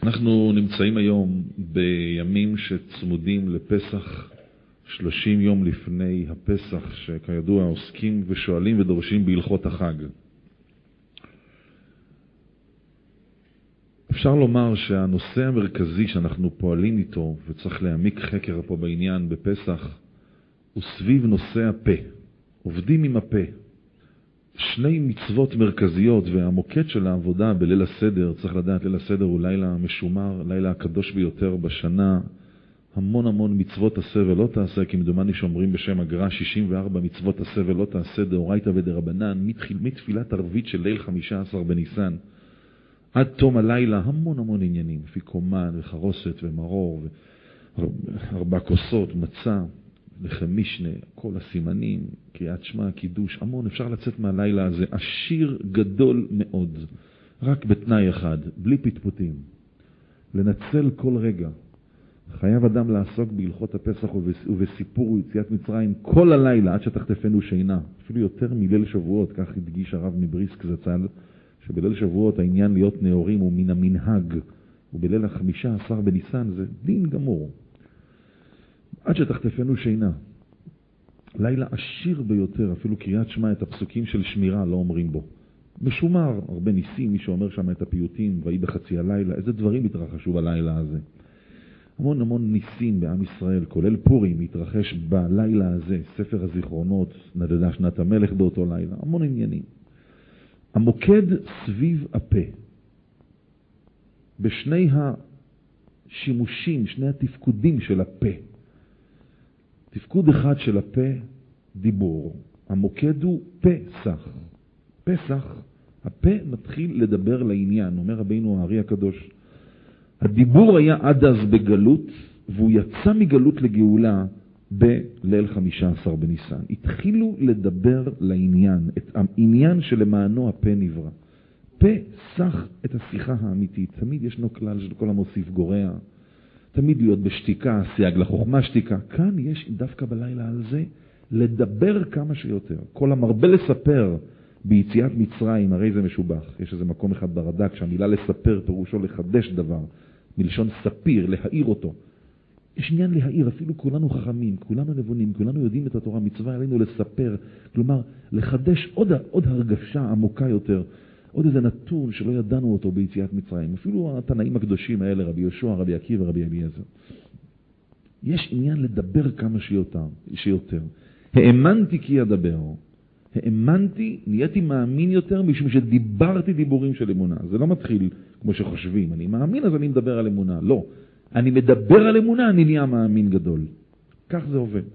אנחנו נמצאים היום בימים שצמודים לפסח, 30 יום לפני הפסח, שכידוע עוסקים ושואלים ודורשים בהלכות החג. אפשר לומר שהנושא המרכזי שאנחנו פועלים איתו, וצריך להעמיק חקר פה בעניין בפסח, הוא סביב נושא הפה. עובדים עם הפה. שני מצוות מרכזיות, והמוקד של העבודה בליל הסדר, צריך לדעת, ליל הסדר הוא לילה משומר, לילה הקדוש ביותר בשנה. המון מצוות עשה ולא תעשה, כי מדומני שאומרים בשם הגר"א 64 מצוות עשה ולא תעשה דאורייתא ודרבנן, מתפילת ערבית של ליל 15 בניסן עד תום הלילה, המון עניינים, אפיקומן וחרוסת ומרור וארבע כוסות, מצה, לחם משנה, כל הסימנים, קריאת שמע, קידוש, המון. אפשר לצאת מהלילה הזה עשיר גדול מאוד, רק בתנאי אחד, בלי פטפוטים, לנצל כל רגע. חייב אדם לעסוק בהלכות הפסח ובסיפור יציאת מצרים כל הלילה עד שתחטפנו שינה, אפילו יותר מליל שבועות. כך הדגיש הרב מבריסק זצ"ל, שבליל שבועות העניין להיות נאורים הוא מן המנהג, ובליל 15 בניסן זה דין גמור, עד שתחטפנו שינה. לילה עשיר ביותר, אפילו קריאת שמע, את הפסוקים של שמירה לא אומרים בו. משומר, הרבה ניסים, מי שאומר שם את הפיוטים, ויהי בחצי הלילה, איזה דברים התרחשו בלילה הזה. המון ניסים בעם ישראל, כולל פורים, התרחש בלילה הזה. ספר הזיכרונות, נדדה שנת המלך באותו לילה, המון עניינים. המוקד סביב הפה. בשני השימושים, שני התפקודים של הפה. תפקוד אחד של הפה, דיבור. המוקד הוא פסח. פסח, הפה מתחיל לדבר לעניין, אומר רבינו הארי הקדוש. הדיבור היה עד אז בגלות, והוא יצא מגלות לגאולה בליל 15 בניסן. התחילו לדבר לעניין, את העניין שלמענו הפה נברא. פסח את השיחה האמיתית. תמיד ישנו כלל של כל המוסיף גורע. תמיד להיות בשתיקה, סייג לחוכמה שתיקה. כאן יש דווקא בלילה על זה לדבר כמה שיותר. כל המרבה לספר ביציאת מצרים, הרי זה משובח. יש איזה מקום אחד ברד"ק שהמילה לספר פירושו לחדש דבר, מלשון ספיר, להעיר אותו. יש עניין להעיר, אפילו כולנו חכמים, כולנו נבונים, כולנו יודעים את התורה, מצווה עלינו לספר, כלומר לחדש עוד הרגשה עמוקה יותר, עוד איזה נתון שלא ידענו אותו ביציאת מצרים. אפילו התנאים הקדושים האלה, רבי יהושע, רבי עקיבא, רבי אליעזר. יש עניין לדבר כמה שיותר. האמנתי כי אדבר. האמנתי, נהייתי מאמין יותר משום שדיברתי דיבורים של אמונה. זה לא מתחיל כמו שחושבים. אני מאמין אז אני מדבר על אמונה. לא. אני מדבר על אמונה, אני נהיה מאמין גדול. כך זה עובד.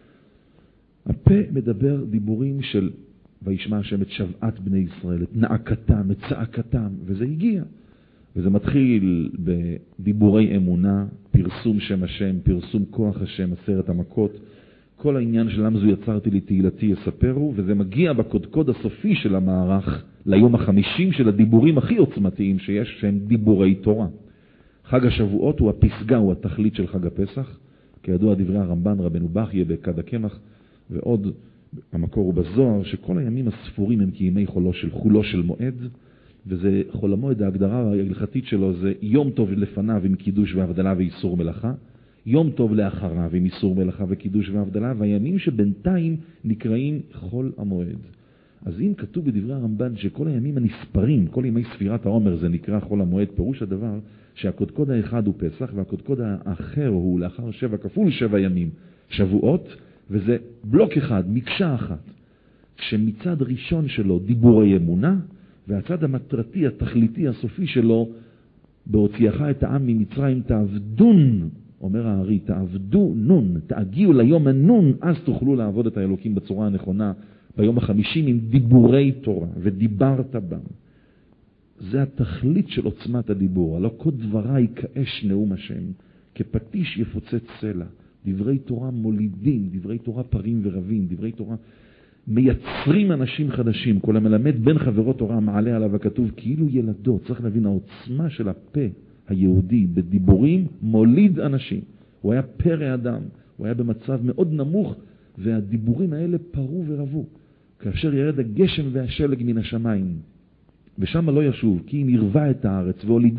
הפה מדבר דיבורים של וישמע השם את שבעת בני ישראל, את נעקתם, את צעקתם, וזה הגיע. וזה מתחיל בדיבורי אמונה, פרסום שם השם, פרסום כוח השם, 10 המכות. כל העניין של למה זו יצרתי לי תהילתי יספרו, וזה מגיע בקודקוד הסופי של המערך ליום ה50 של הדיבורים הכי עוצמתיים שיש, שהם דיבורי תורה. חג השבועות הוא הפסגה, הוא התכלית של חג הפסח. כידוע דברי הרמב"ן, רבנו בכייה בכד הקמח, ועוד המקור הוא בזוהר, שכל הימים הספורים הם כימי חולו של מועד, וזה חול המועד, ההגדרה ההלכתית שלו זה יום טוב לפניו עם קידוש והבדלה ואיסור מלאכה, יום טוב לאחריו עם איסור מלאכה וקידוש והבדלה, והימים שבינתיים נקראים חול המועד. אז אם כתוב בדברי הרמב"ן שכל הימים הנספרים, כל ימי ספירת העומר זה נקרא חול המועד, פירוש הדבר שהקודקוד האחד הוא פסח והקודקוד האחר הוא לאחר 7 כפול 7 ימים, שבועות, וזה בלוק אחד, מקשה אחת. כשמצד ראשון שלו דיבורי אמונה, והצד המטרתי, התכליתי, הסופי שלו, בהוציאך את העם ממצרים תעבדון, אומר הארי, תעבדו נון, תגיעו ליום הנון, אז תוכלו לעבוד את האלוקים בצורה הנכונה, ביום ה50 עם דיבורי תורה, ודיברת בם. זה התכלית של עוצמת הדיבור. הלא כל דבריי כאש נאום השם, כפטיש יפוצץ סלע. דברי תורה מולידים, דברי תורה פרים ורבים, דברי תורה מייצרים אנשים חדשים. כל המלמד בין חברות תורה מעלה עליו הכתוב כאילו ילדות. צריך להבין, העוצמה של הפה היהודי בדיבורים מוליד אנשים. הוא היה פרא אדם, הוא היה במצב מאוד נמוך, והדיבורים האלה פרו ורבו. כאשר ירד הגשם והשלג מן השמיים, ושם לא ישוב, כי היא נרבה את הארץ והולידה.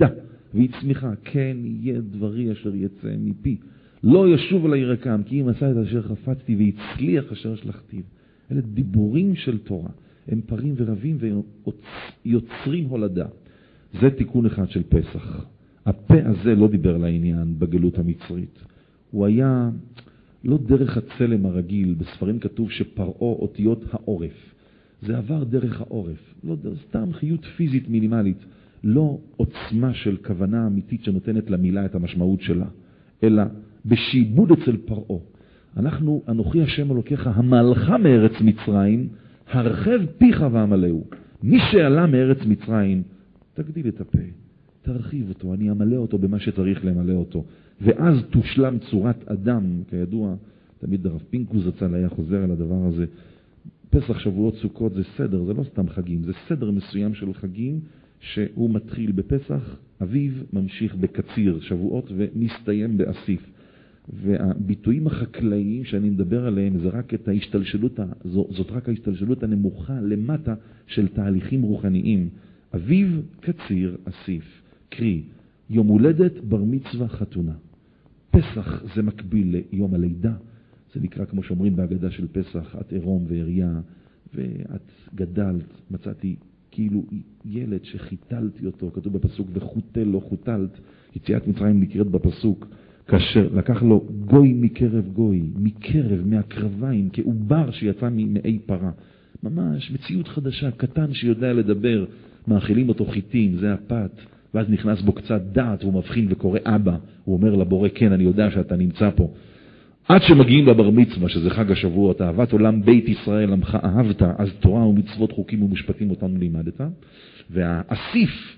והצמיחה, כן יהיה דברי אשר יצא מפי. לא ישוב אל ירקם, כי אם עשה את אשר חפצתי והצליח אשר שלחתיו. אלה דיבורים של תורה. הם פרים ורבים ויוצרים הולדה. זה תיקון אחד של פסח. הפה הזה לא דיבר לעניין בגלות המצרית. הוא היה לא דרך הצלם הרגיל. בספרים כתוב שפרעו אותיות העורף. זה עבר דרך העורף. לא סתם חיות פיזית מינימלית. לא עוצמה של כוונה אמיתית שנותנת למילה את המשמעות שלה. אלא בשיבוד אצל פרעו. אנחנו, אנוכי השם אלוקיך, המלכה מארץ מצרים, הרחב פיך ועמלהו. מי שעלה מארץ מצרים, תגדיל את הפה, תרחיב אותו, אני אמלא אותו במה שצריך למלא אותו. ואז תושלם צורת אדם, כידוע, תמיד הרב פינקוס זצ"ל היה חוזר על הדבר הזה. פסח, שבועות, סוכות זה סדר, זה לא סתם חגים, זה סדר מסוים של חגים שהוא מתחיל בפסח, אביב ממשיך בקציר, שבועות, ומסתיים באסיף. והביטויים החקלאיים שאני מדבר עליהם זה רק את ההשתלשלות, זאת רק ההשתלשלות הנמוכה למטה של תהליכים רוחניים. אביב, קציר, אסיף. קרי, יום הולדת, בר מצווה, חתונה. פסח זה מקביל ליום הלידה. זה נקרא כמו שאומרים בהגדה של פסח, את עירום ועריה, ואת גדלת, מצאתי כאילו ילד שחיתלתי אותו, כתוב בפסוק, וחוטל לא חוטלת. יציאת מצרים נקראת בפסוק, כאשר לקח לו גוי מקרב גוי, מקרב, מהקרביים, כעובר שיצא מאי פרה. ממש מציאות חדשה, קטן שיודע לדבר, מאכילים אותו חיטים, זה הפת, ואז נכנס בו קצת דעת, והוא מבחין וקורא אבא, הוא אומר לבורא, כן, אני יודע שאתה נמצא פה. עד שמגיעים לבר מצווה, שזה חג השבועות, אהבת עולם בית ישראל, עמך אהבת, אז תורה ומצוות, חוקים ומשפטים אותנו לימדת. והאסיף,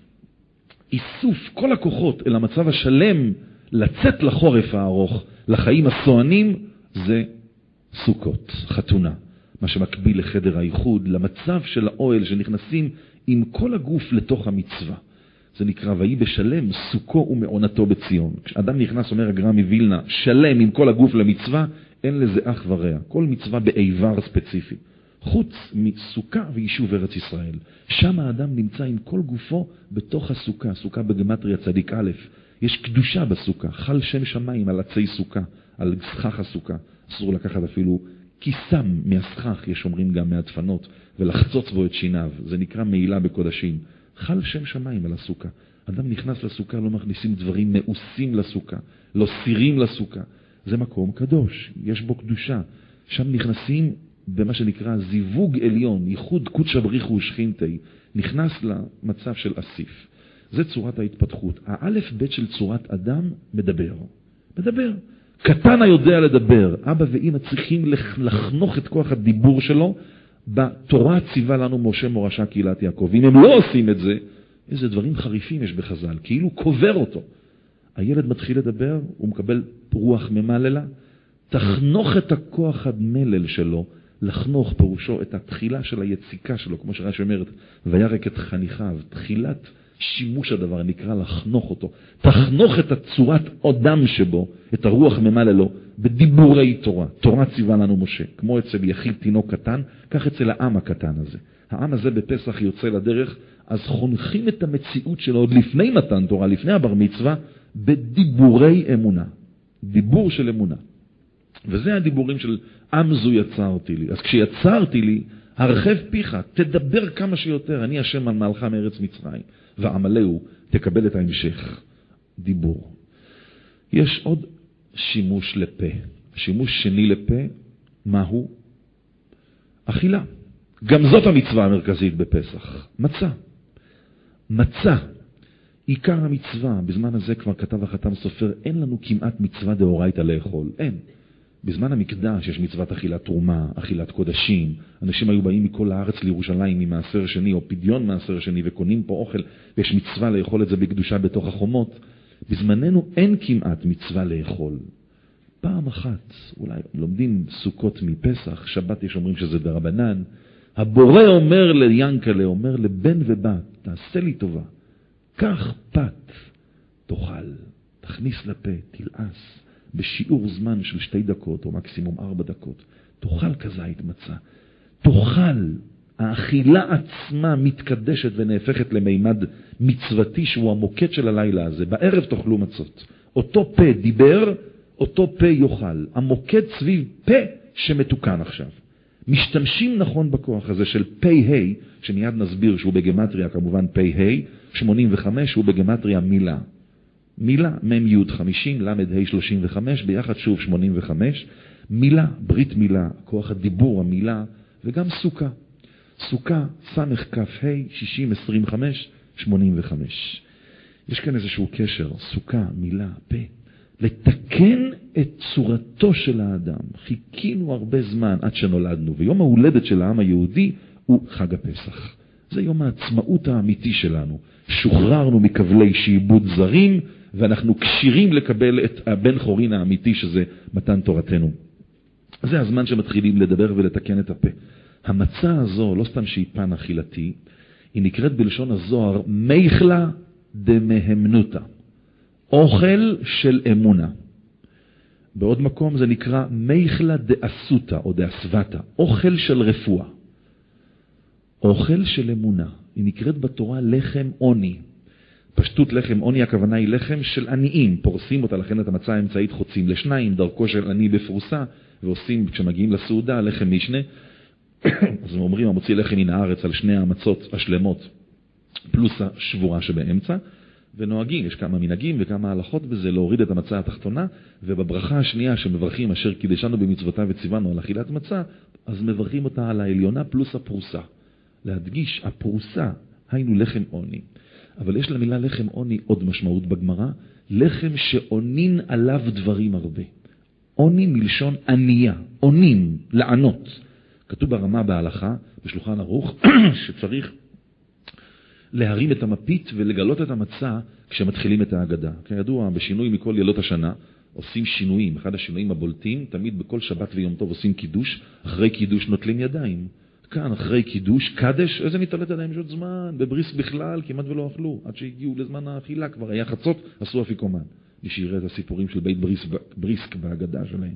איסוף כל הכוחות אל המצב השלם, לצאת לחורף הארוך, לחיים הסוענים, זה סוכות, חתונה. מה שמקביל לחדר הייחוד, למצב של האוהל שנכנסים עם כל הגוף לתוך המצווה. זה נקרא ויהי בשלם, סוכו ומעונתו בציון. כשאדם נכנס, אומר הגר"א מווילנה, שלם עם כל הגוף למצווה, אין לזה אח ורע. כל מצווה באיבר ספציפי. חוץ מסוכה ויישוב ארץ ישראל. שם האדם נמצא עם כל גופו בתוך הסוכה. סוכה בגמטריה צדיק א'. יש קדושה בסוכה. חל שם שמיים על עצי סוכה, על סכך הסוכה. אסור לקחת אפילו כיסם מהסכך, יש אומרים גם מהדפנות, ולחצוץ בו את שיניו. זה נקרא מעילה בקודשים. חל שם שמיים על הסוכה. אדם נכנס לסוכה, לא מכניסים דברים מאוסים לסוכה, לא סירים לסוכה. זה מקום קדוש, יש בו קדושה. שם נכנסים במה שנקרא זיווג עליון, ייחוד קודשא בריחו ושכינתי, נכנס למצב של אסיף. זה צורת ההתפתחות. האלף בית של צורת אדם מדבר. קטן היודע לדבר. אבא ואמא צריכים לחנוך את כוח הדיבור שלו. בתורה ציווה לנו משה מורשה קהילת יעקב. אם הם לא עושים את זה, איזה דברים חריפים יש בחז"ל, כאילו קובר אותו. הילד מתחיל לדבר, הוא מקבל רוח ממללה, תחנוך את הכוח המלל שלו, לחנוך פירושו את התחילה של היציקה שלו, כמו שרש"י אומרת, וירק את חניכיו, תחילת שימוש הדבר, נקרא לחנוך אותו. תחנוך את הצורת אדם שבו, את הרוח ממלא לו, בדיבורי תורה. תורה ציווה לנו משה. כמו אצל יחיד תינוק קטן, כך אצל העם הקטן הזה. העם הזה בפסח יוצא לדרך, אז חונכים את המציאות שלו עוד לפני מתן תורה, לפני הבר מצווה, בדיבורי אמונה. דיבור של אמונה. וזה הדיבורים של עם זו יצרתי לי. אז כשיצרתי לי, הרחב פיך, תדבר כמה שיותר, אני השם על מעלך מארץ מצרים. ועמלהו, תקבל את ההמשך. דיבור. יש עוד שימוש לפה. שימוש שני לפה, מהו? אכילה. גם זאת המצווה המרכזית בפסח. מצה. עיקר המצווה, בזמן הזה כבר כתב החתם סופר, אין לנו כמעט מצווה דאורייתא לאכול. אין. בזמן המקדש יש מצוות אכילת תרומה, אכילת קודשים. אנשים היו באים מכל הארץ לירושלים ממעשר שני או פדיון מעשר שני וקונים פה אוכל, ויש מצווה לאכול את זה בקדושה בתוך החומות. בזמננו אין כמעט מצווה לאכול. פעם אחת, אולי לומדים סוכות מפסח, שבת יש אומרים שזה דרבנן. הבורא אומר ליענקלה, אומר לבן ובת, תעשה לי טובה. קח פת, תאכל, תכניס לפה, תלעס. בשיעור זמן של 2 דקות או מקסימום 4 דקות, תאכל כזית מצה. תאכל, האכילה עצמה מתקדשת ונהפכת למימד מצוותי שהוא המוקד של הלילה הזה. בערב תאכלו מצות. אותו פה דיבר, אותו פה יאכל. המוקד סביב פה שמתוקן עכשיו. משתמשים נכון בכוח הזה של פה ה' שמיד נסביר שהוא בגמטריה כמובן פה ה' 85 הוא בגמטריה מילה. מילה, מם י' 50, למד ה' 35, ביחד שוב 85. מילה, ברית מילה, כוח הדיבור, המילה, וגם סוכה. סוכה, סמך כף ה' 60, 25, 85. יש כאן איזשהו קשר, סוכה, מילה, פה. לתקן את צורתו של האדם. חיכינו הרבה זמן עד שנולדנו, ויום ההולדת של העם היהודי הוא חג הפסח. זה יום העצמאות האמיתי שלנו. שוחררנו מכבלי שעבוד זרים, ואנחנו קשירים לקבל את הבן חורין האמיתי שזה מתן תורתנו. זה הזמן שמתחילים לדבר ולתקן את הפה. המצה הזו, לא סתם שהיא פן אכילתי, היא נקראת בלשון הזוהר מייכלה דמהמנותה. אוכל של אמונה. בעוד מקום זה נקרא מייכלה דאסותה או דאסוותה. אוכל של רפואה. אוכל של אמונה. היא נקראת בתורה לחם עוני. פשטות לחם עוני, הכוונה היא לחם של עניים. פורסים אותה, לכן את המצה האמצעית חוצים לשניים, דרכו של עני בפרוסה, ועושים, כשמגיעים לסעודה, לחם משנה. אז הם אומרים, המוציא לחם מן הארץ על שני המצות השלמות, פלוס השבורה שבאמצע, ונוהגים, יש כמה מנהגים וכמה הלכות בזה, להוריד את המצה התחתונה, ובברכה השנייה שמברכים אשר קידשנו במצוותיו וציוונו על אכילת מצה, אז מברכים אותה על העליונה פלוס הפרוסה. להדגיש, הפרוסה, היינו לחם עוני. אבל יש למילה לחם עוני עוד משמעות בגמרא, לחם שעונין עליו דברים הרבה. עוני מלשון ענייה, עונים, לענות. כתוב ברמה בהלכה, בשולחן ערוך, שצריך להרים את המפית ולגלות את המצה כשמתחילים את ההגדה. כידוע, בשינוי מכל לילות השנה, עושים שינויים. אחד השינויים הבולטים, תמיד בכל שבת ויום טוב עושים קידוש, אחרי קידוש נוטלים ידיים. כאן, אחרי קידוש, קדש, איזה ניטלת ידיים? יש עוד זמן, בבריס בכלל, כמעט ולא אכלו. עד שהגיעו לזמן האכילה, כבר היה חצות, עשו אפיקומן. מי שיראה את הסיפורים של בית בריסק בהגדה שלהם.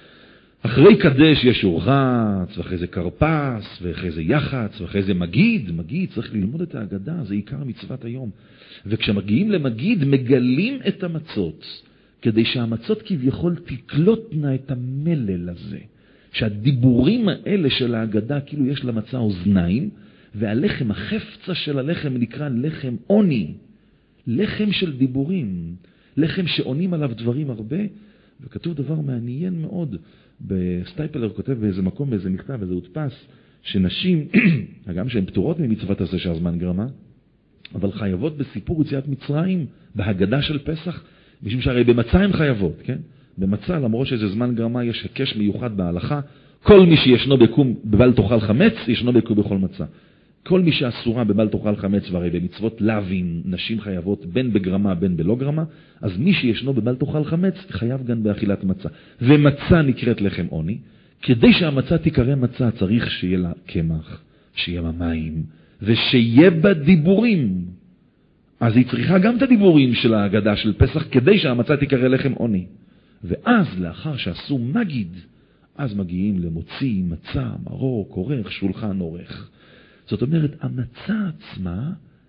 אחרי קדש יש אורחץ, ואחרי זה קרפס, ואחרי זה יחץ, ואחרי זה מגיד. מגיד, צריך ללמוד את ההגדה, זה עיקר מצוות היום. וכשמגיעים למגיד, מגלים את המצות, כדי שהמצות כביכול תקלוטנה את המלל הזה. שהדיבורים האלה של ההגדה, כאילו יש למצה אוזניים, והלחם, החפצה של הלחם נקרא לחם עוני. לחם של דיבורים. לחם שעונים עליו דברים הרבה, וכתוב דבר מעניין מאוד. בסטייפלר כותב באיזה מקום, באיזה מכתב, איזה הודפס, שנשים, גם שהן פטורות ממצוות הזה שהזמן גרמה, אבל חייבות בסיפור יציאת מצרים, בהגדה של פסח, משום שהרי במצה הן חייבות, כן? במצה, למרות שזה זמן גרמה, יש הקש מיוחד בהלכה, כל מי שישנו בקום בבל תאכל חמץ, ישנו בקום בכל מצה. כל מי שאסורה בבל תאכל חמץ, והרי במצוות לוין, נשים חייבות בין בגרמה, בין בלא גרמה, אז מי שישנו בבל תאכל חמץ, חייב גם באכילת מצה. ומצה נקראת לחם עוני. כדי שהמצה תיקרא מצה, צריך שיהיה לה קמח, שיהיה לה מים, ושיהיה בה דיבורים. אז היא צריכה גם את הדיבורים של ההגדה של פסח, כדי שהמצה תיקרא לחם עוני. ואז, לאחר שעשו מגיד, אז מגיעים למוציא, מצה, מרוק, עורך, שולחן עורך. זאת אומרת, המצה עצמה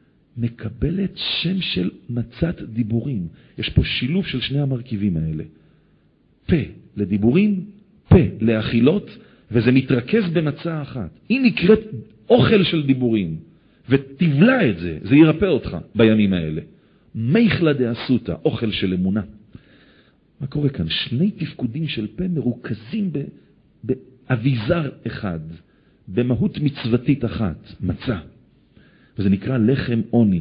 מקבלת שם של מצת דיבורים. יש פה שילוב של שני המרכיבים האלה. פה לדיבורים, פה לאכילות, וזה מתרכז במצה אחת. היא נקראת אוכל של דיבורים, ותבלע את זה, זה ירפא אותך בימים האלה. מייכלה דאסותה, אוכל של אמונה. מה קורה כאן? שני תפקודים של פה מרוכזים באביזר אחד. במהות מצוותית אחת, מצה. וזה נקרא לחם עוני.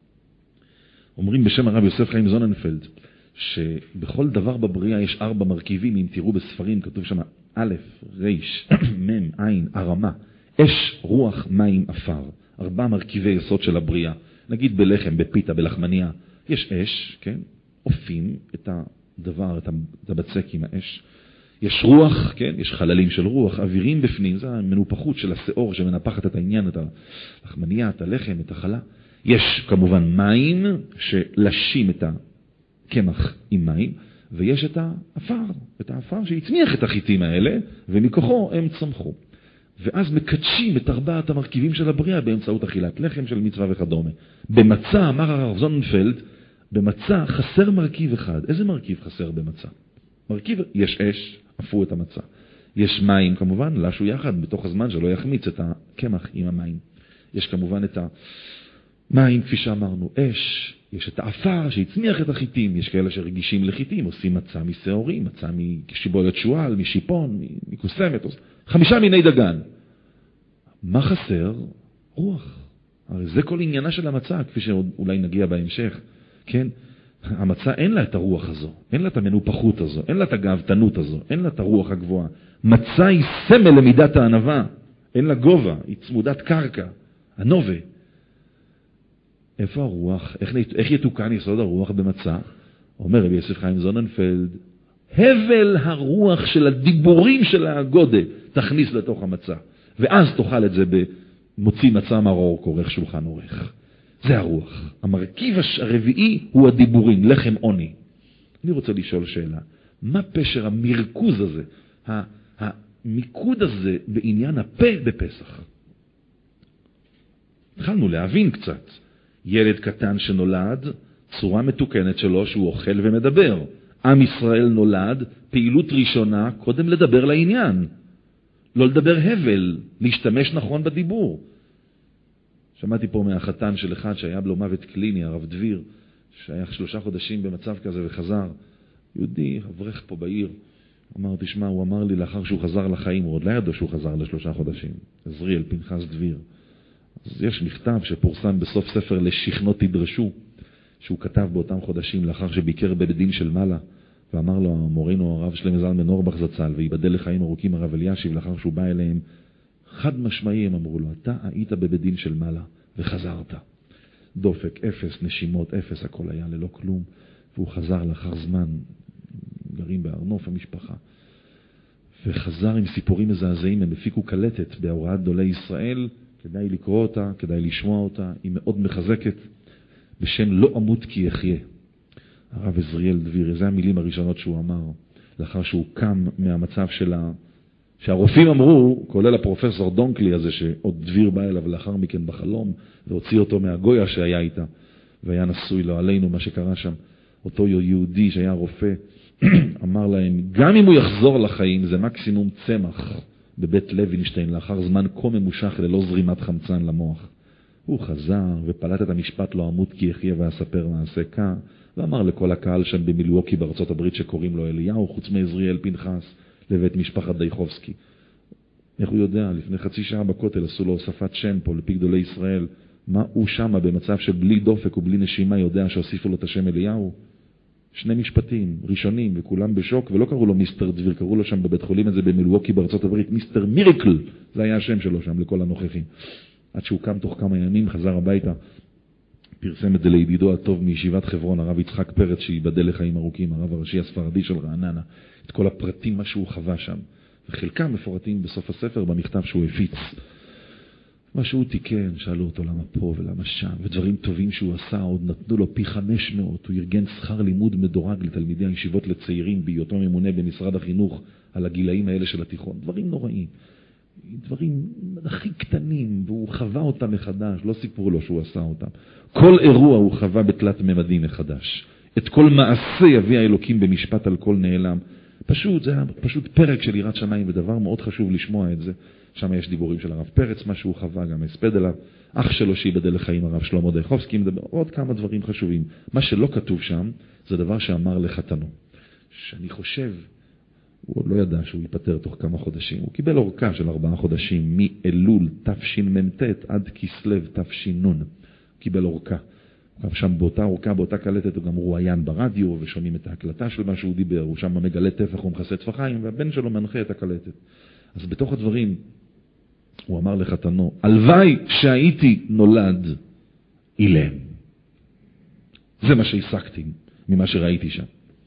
אומרים בשם הרב יוסף חיים זוננפלד, שבכל דבר בבריאה יש 4 מרכיבים, אם תראו בספרים, כתוב שם א', ריש, מ', עין, הרמה, אש, רוח, מים, אפר. 4 מרכיבי יסוד של הבריאה. נגיד בלחם, בפיתה, בלחמניה, יש אש, כן? אופים את הדבר, את הבצק עם האש. יש רוח, כן? יש חללים של רוח, אווירים בפנים, זה המנופחות של השאור שמנפחת את העניין, את הלחמניה, את הלחם, את החלה. יש כמובן מים שלשים את הקמח עם מים, ויש את האפר שהצמיח את החיטים האלה, ומכוחו הם צמחו. ואז מקדשים את 4 המרכיבים של הבריאה באמצעות אכילת לחם של מצווה וכדומה. במצה, אמר הרב זוננפלד, במצה חסר מרכיב אחד. איזה מרכיב חסר במצה? מרכיב, יש אש, אפו את המצה. יש מים כמובן, לשו יחד בתוך הזמן שלא יחמיץ את הקמח עם המים. יש כמובן את המים, כפי שאמרנו, אש, יש את האפר שהצמיח את החיטים, יש כאלה שרגישים לחיטים, עושים מצה משעורים, מצה משיבולת שואל, משיפון, מקוסמת, 5 מיני דגן. מה חסר? רוח. הרי זה כל עניינה של המצה, כפי שאולי נגיע בהמשך, כן? המצה אין לה את הרוח הזו, אין לה את המנופחות הזו, אין לה את הגאוותנות הזו, אין לה את הרוח הגבוהה. מצה היא סמל למידת הענווה, אין לה גובה, היא צמודת קרקע, הנובה. איפה הרוח? איך יתוקן יסוד הרוח במצה? אומר רבי יוסף חיים זוננפלד, הבל הרוח של הדיבורים של הגודה תכניס לתוך המצה, ואז תאכל את זה במוציא מצה מרור כורך שולחן עורך. זה הרוח. המרכיב הרביעי הוא הדיבורים, לחם עוני. אני רוצה לשאול שאלה, מה פשר המרכוז הזה, המיקוד הזה בעניין הפה בפסח? התחלנו להבין קצת. ילד קטן שנולד, צורה מתוקנת שלו שהוא אוכל ומדבר. עם ישראל נולד, פעילות ראשונה, קודם לדבר לעניין. לא לדבר הבל, להשתמש נכון בדיבור. שמעתי פה מהחתן של אחד שהיה בלו מוות קליני, הרב דביר, שהיה 3 חודשים במצב כזה וחזר. יהודי, אברך פה בעיר. אמר, תשמע, הוא אמר לי לאחר שהוא חזר לחיים, הוא עוד לא ידע שהוא חזר ל3 חודשים. עזריאל, פנחס דביר. אז יש מכתב שפורסם בסוף ספר לשכנות תדרשו, שהוא כתב באותם חודשים לאחר שביקר בבית דין של מעלה, ואמר לו, מורינו הרב שלמה זלמן אורבך זצ"ל, ויבדל לחיים ארוכים הרב אלישיב, לאחר שהוא בא אליהם, חד משמעי הם אמרו לו, אתה היית בבית דין של מעלה וחזרת. דופק, 0, נשימות, 0, הכל היה ללא כלום, והוא חזר לאחר זמן, גרים בארנוף המשפחה, וחזר עם סיפורים מזעזעים, הם הפיקו קלטת בהוראת גדולי ישראל, כדאי לקרוא אותה, כדאי לשמוע אותה, היא מאוד מחזקת, בשם לא אמות כי יחיה. הרב עזריאל דביר, זה המילים הראשונות שהוא אמר, לאחר שהוא קם מהמצב שהרופאים אמרו, כולל הפרופסור דונקלי הזה, שעוד דביר בא אליו לאחר מכן בחלום, והוציא אותו מהגויה שהיה איתה, והיה נשוי לו עלינו מה שקרה שם. אותו יהודי שהיה רופא, אמר להם, גם אם הוא יחזור לחיים, זה מקסימום צמח בבית לוינשטיין, לאחר זמן כה ממושך ללא זרימת חמצן למוח. הוא חזר ופלט את המשפט לא אמות כי יחיה ואספר מעשה כה, ואמר לכל הקהל שם במילווקי בארצות הברית שקוראים לו אליהו, חוץ מעזריאל פנחס, לבית משפחת דייחובסקי. איך הוא יודע? לפני חצי שעה בכותל עשו לו הוספת שם פה לפי גדולי ישראל. מה הוא שמה במצב שבלי דופק ובלי נשימה יודע שהוסיפו לו את השם אליהו? 2 משפטים ראשונים וכולם בשוק, ולא קראו לו מיסטר דביר, קראו לו שם בבית חולים הזה במילווקי בארצות הברית, מיסטר מיריקל, זה היה השם שלו שם לכל הנוכחים. עד שהוא קם תוך כמה ימים, חזר הביתה, פרסם את זה לידידו הטוב מישיבת חברון, הרב יצחק פרץ, שיבדל לחיים ארוכים, הרב הראשי הספרדי של רעננה, את כל הפרטים מה שהוא חווה שם, וחלקם מפורטים בסוף הספר במכתב שהוא הפיץ. מה שהוא תיקן, שאלו אותו למה פה ולמה שם, ודברים טובים שהוא עשה, עוד נתנו לו פי 500, הוא ארגן שכר לימוד מדורג לתלמידי הישיבות לצעירים, בהיותו ממונה במשרד החינוך על הגילאים האלה של התיכון, דברים נוראים. דברים הכי קטנים, והוא חווה אותם מחדש, לא סיפרו לו שהוא עשה אותם. כל אירוע הוא חווה בתלת ממדים מחדש. את כל מעשה יביא האלוקים במשפט על כל נעלם. פשוט, זה היה פשוט פרק של יראת שמיים, ודבר מאוד חשוב לשמוע את זה. שם יש דיבורים של הרב פרץ, מה שהוא חווה, גם הספד עליו. אח שלו שיבדל לחיים הרב שלמה דייחובסקי, מדבר עוד כמה דברים חשובים. מה שלא כתוב שם, זה דבר שאמר לחתנו. שאני חושב, הוא לא ידע שהוא ייפטר תוך כמה חודשים. הוא קיבל אורכה של 4 חודשים, מאלול תשמ"ט עד כסלו תש"ן. הוא קיבל אורכה. גם שם באותה אורכה, באותה קלטת, הוא גם רואיין ברדיו, ושומעים את ההקלטה של מה שהוא דיבר. הוא שם מגלה טפח ומכסה טפחיים, והבן שלו מנחה את הקלטת. אז בתוך הדברים, הוא אמר לחתנו, הלוואי שהייתי נולד אילם. זה מה שהסקתי ממה שראיתי שם.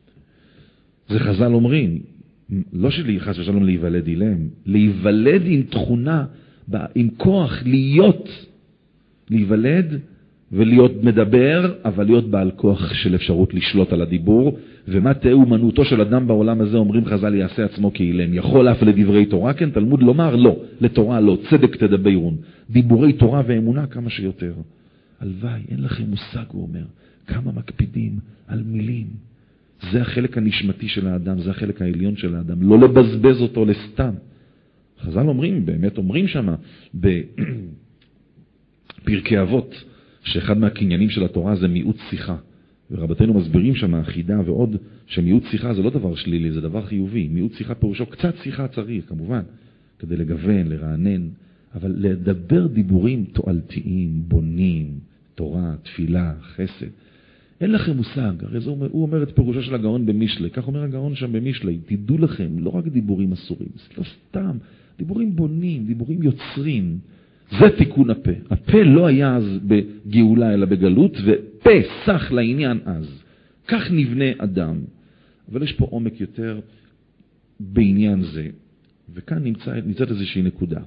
זה חז"ל אומרים, לא שלי חס ושלום להיוולד אילם, להיוולד עם תכונה, עם כוח להיות, להיוולד ולהיות מדבר, אבל להיות בעל כוח של אפשרות לשלוט על הדיבור. ומה תהיה אומנותו של אדם בעולם הזה, אומרים חז"ל, יעשה עצמו כאילם. יכול אף לדברי תורה, כן, תלמוד לומר לא, לתורה לא, צדק תדברון. דיבורי תורה ואמונה כמה שיותר. הלוואי, אין לכם מושג, הוא אומר, כמה מקפידים על מילים. זה החלק הנשמתי של האדם, זה החלק העליון של האדם. לא לבזבז אותו לסתם. חז"ל אומרים, באמת אומרים שמה, בפרקי אבות, שאחד מהקניינים של התורה זה מיעוט שיחה. ורבתנו מסבירים שם החידה ועוד שמיעוט שיחה זה לא דבר שלילי, זה דבר חיובי. מיעוט שיחה פירושו קצת שיחה צריך, כמובן, כדי לגוון, לרענן, אבל לדבר דיבורים תועלתיים, בונים, תורה, תפילה, חסד. אין לכם מושג, הרי הוא אומר את פירושו של הגאון במשלי, כך אומר הגאון שם במשלי, תדעו לכם, לא רק דיבורים אסורים, זה לא סתם, דיבורים בונים, דיבורים יוצרים. זה תיקון הפה. הפה לא היה אז בגאולה אלא בגלות, ופה סך לעניין אז. כך נבנה אדם. אבל יש פה עומק יותר בעניין זה, וכאן נמצאת איזושהי נקודה.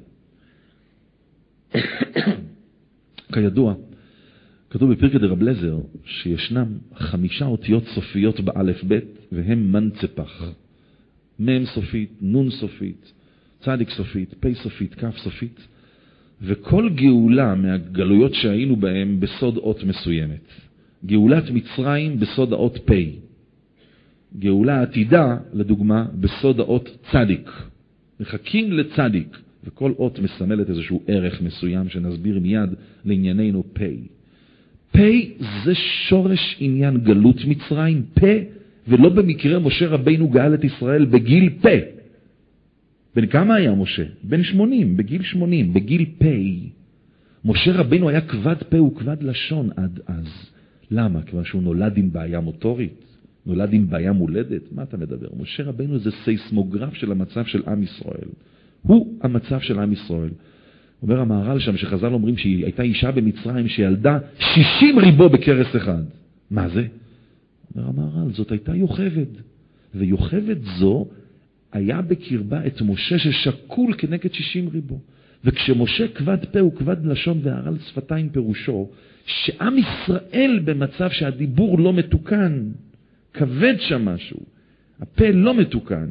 כידוע, כתוב בפרקי דרב לזר, שישנם 5 אותיות סופיות באלף בית, והם מנצפח. מם סופית, נון סופית, צדיק סופית, פי סופית, כף סופית, וכל גאולה מהגלויות שהיינו בהם בסוד אות מסוימת. גאולת מצרים בסוד האות פי. גאולה עתידה, לדוגמה, בסוד האות צדיק. מחכים לצדיק, וכל אות מסמלת איזשהו ערך מסוים שנסביר מיד לענייננו פי. פי זה שורש עניין גלות מצרים, פה, ולא במקרה משה רבינו גאל את ישראל בגיל פה. בן כמה היה משה? בן 80, בגיל 80, בגיל פי. משה רבינו היה כבד פה וכבד לשון עד אז. למה? כבר שהוא נולד עם בעיה מוטורית, נולד עם בעיה מולדת. מה אתה מדבר? משה רבינו זה סייסמוגרף של המצב של עם ישראל. הוא המצב של עם ישראל. אומר המהר"ל שם שחז"ל אומרים שהיא הייתה אישה במצרים שילדה 60 ריבו בקרס אחד. מה זה? אומר המהר"ל, זאת הייתה יוכבד. ויוכבד זו היה בקרבה את משה ששקול כנגד 60 ריבו. וכשמשה כבד פה וכבד לשון והר"ל שפתיים פירושו, שעם ישראל במצב שהדיבור לא מתוקן, כבד שם משהו, הפה לא מתוקן,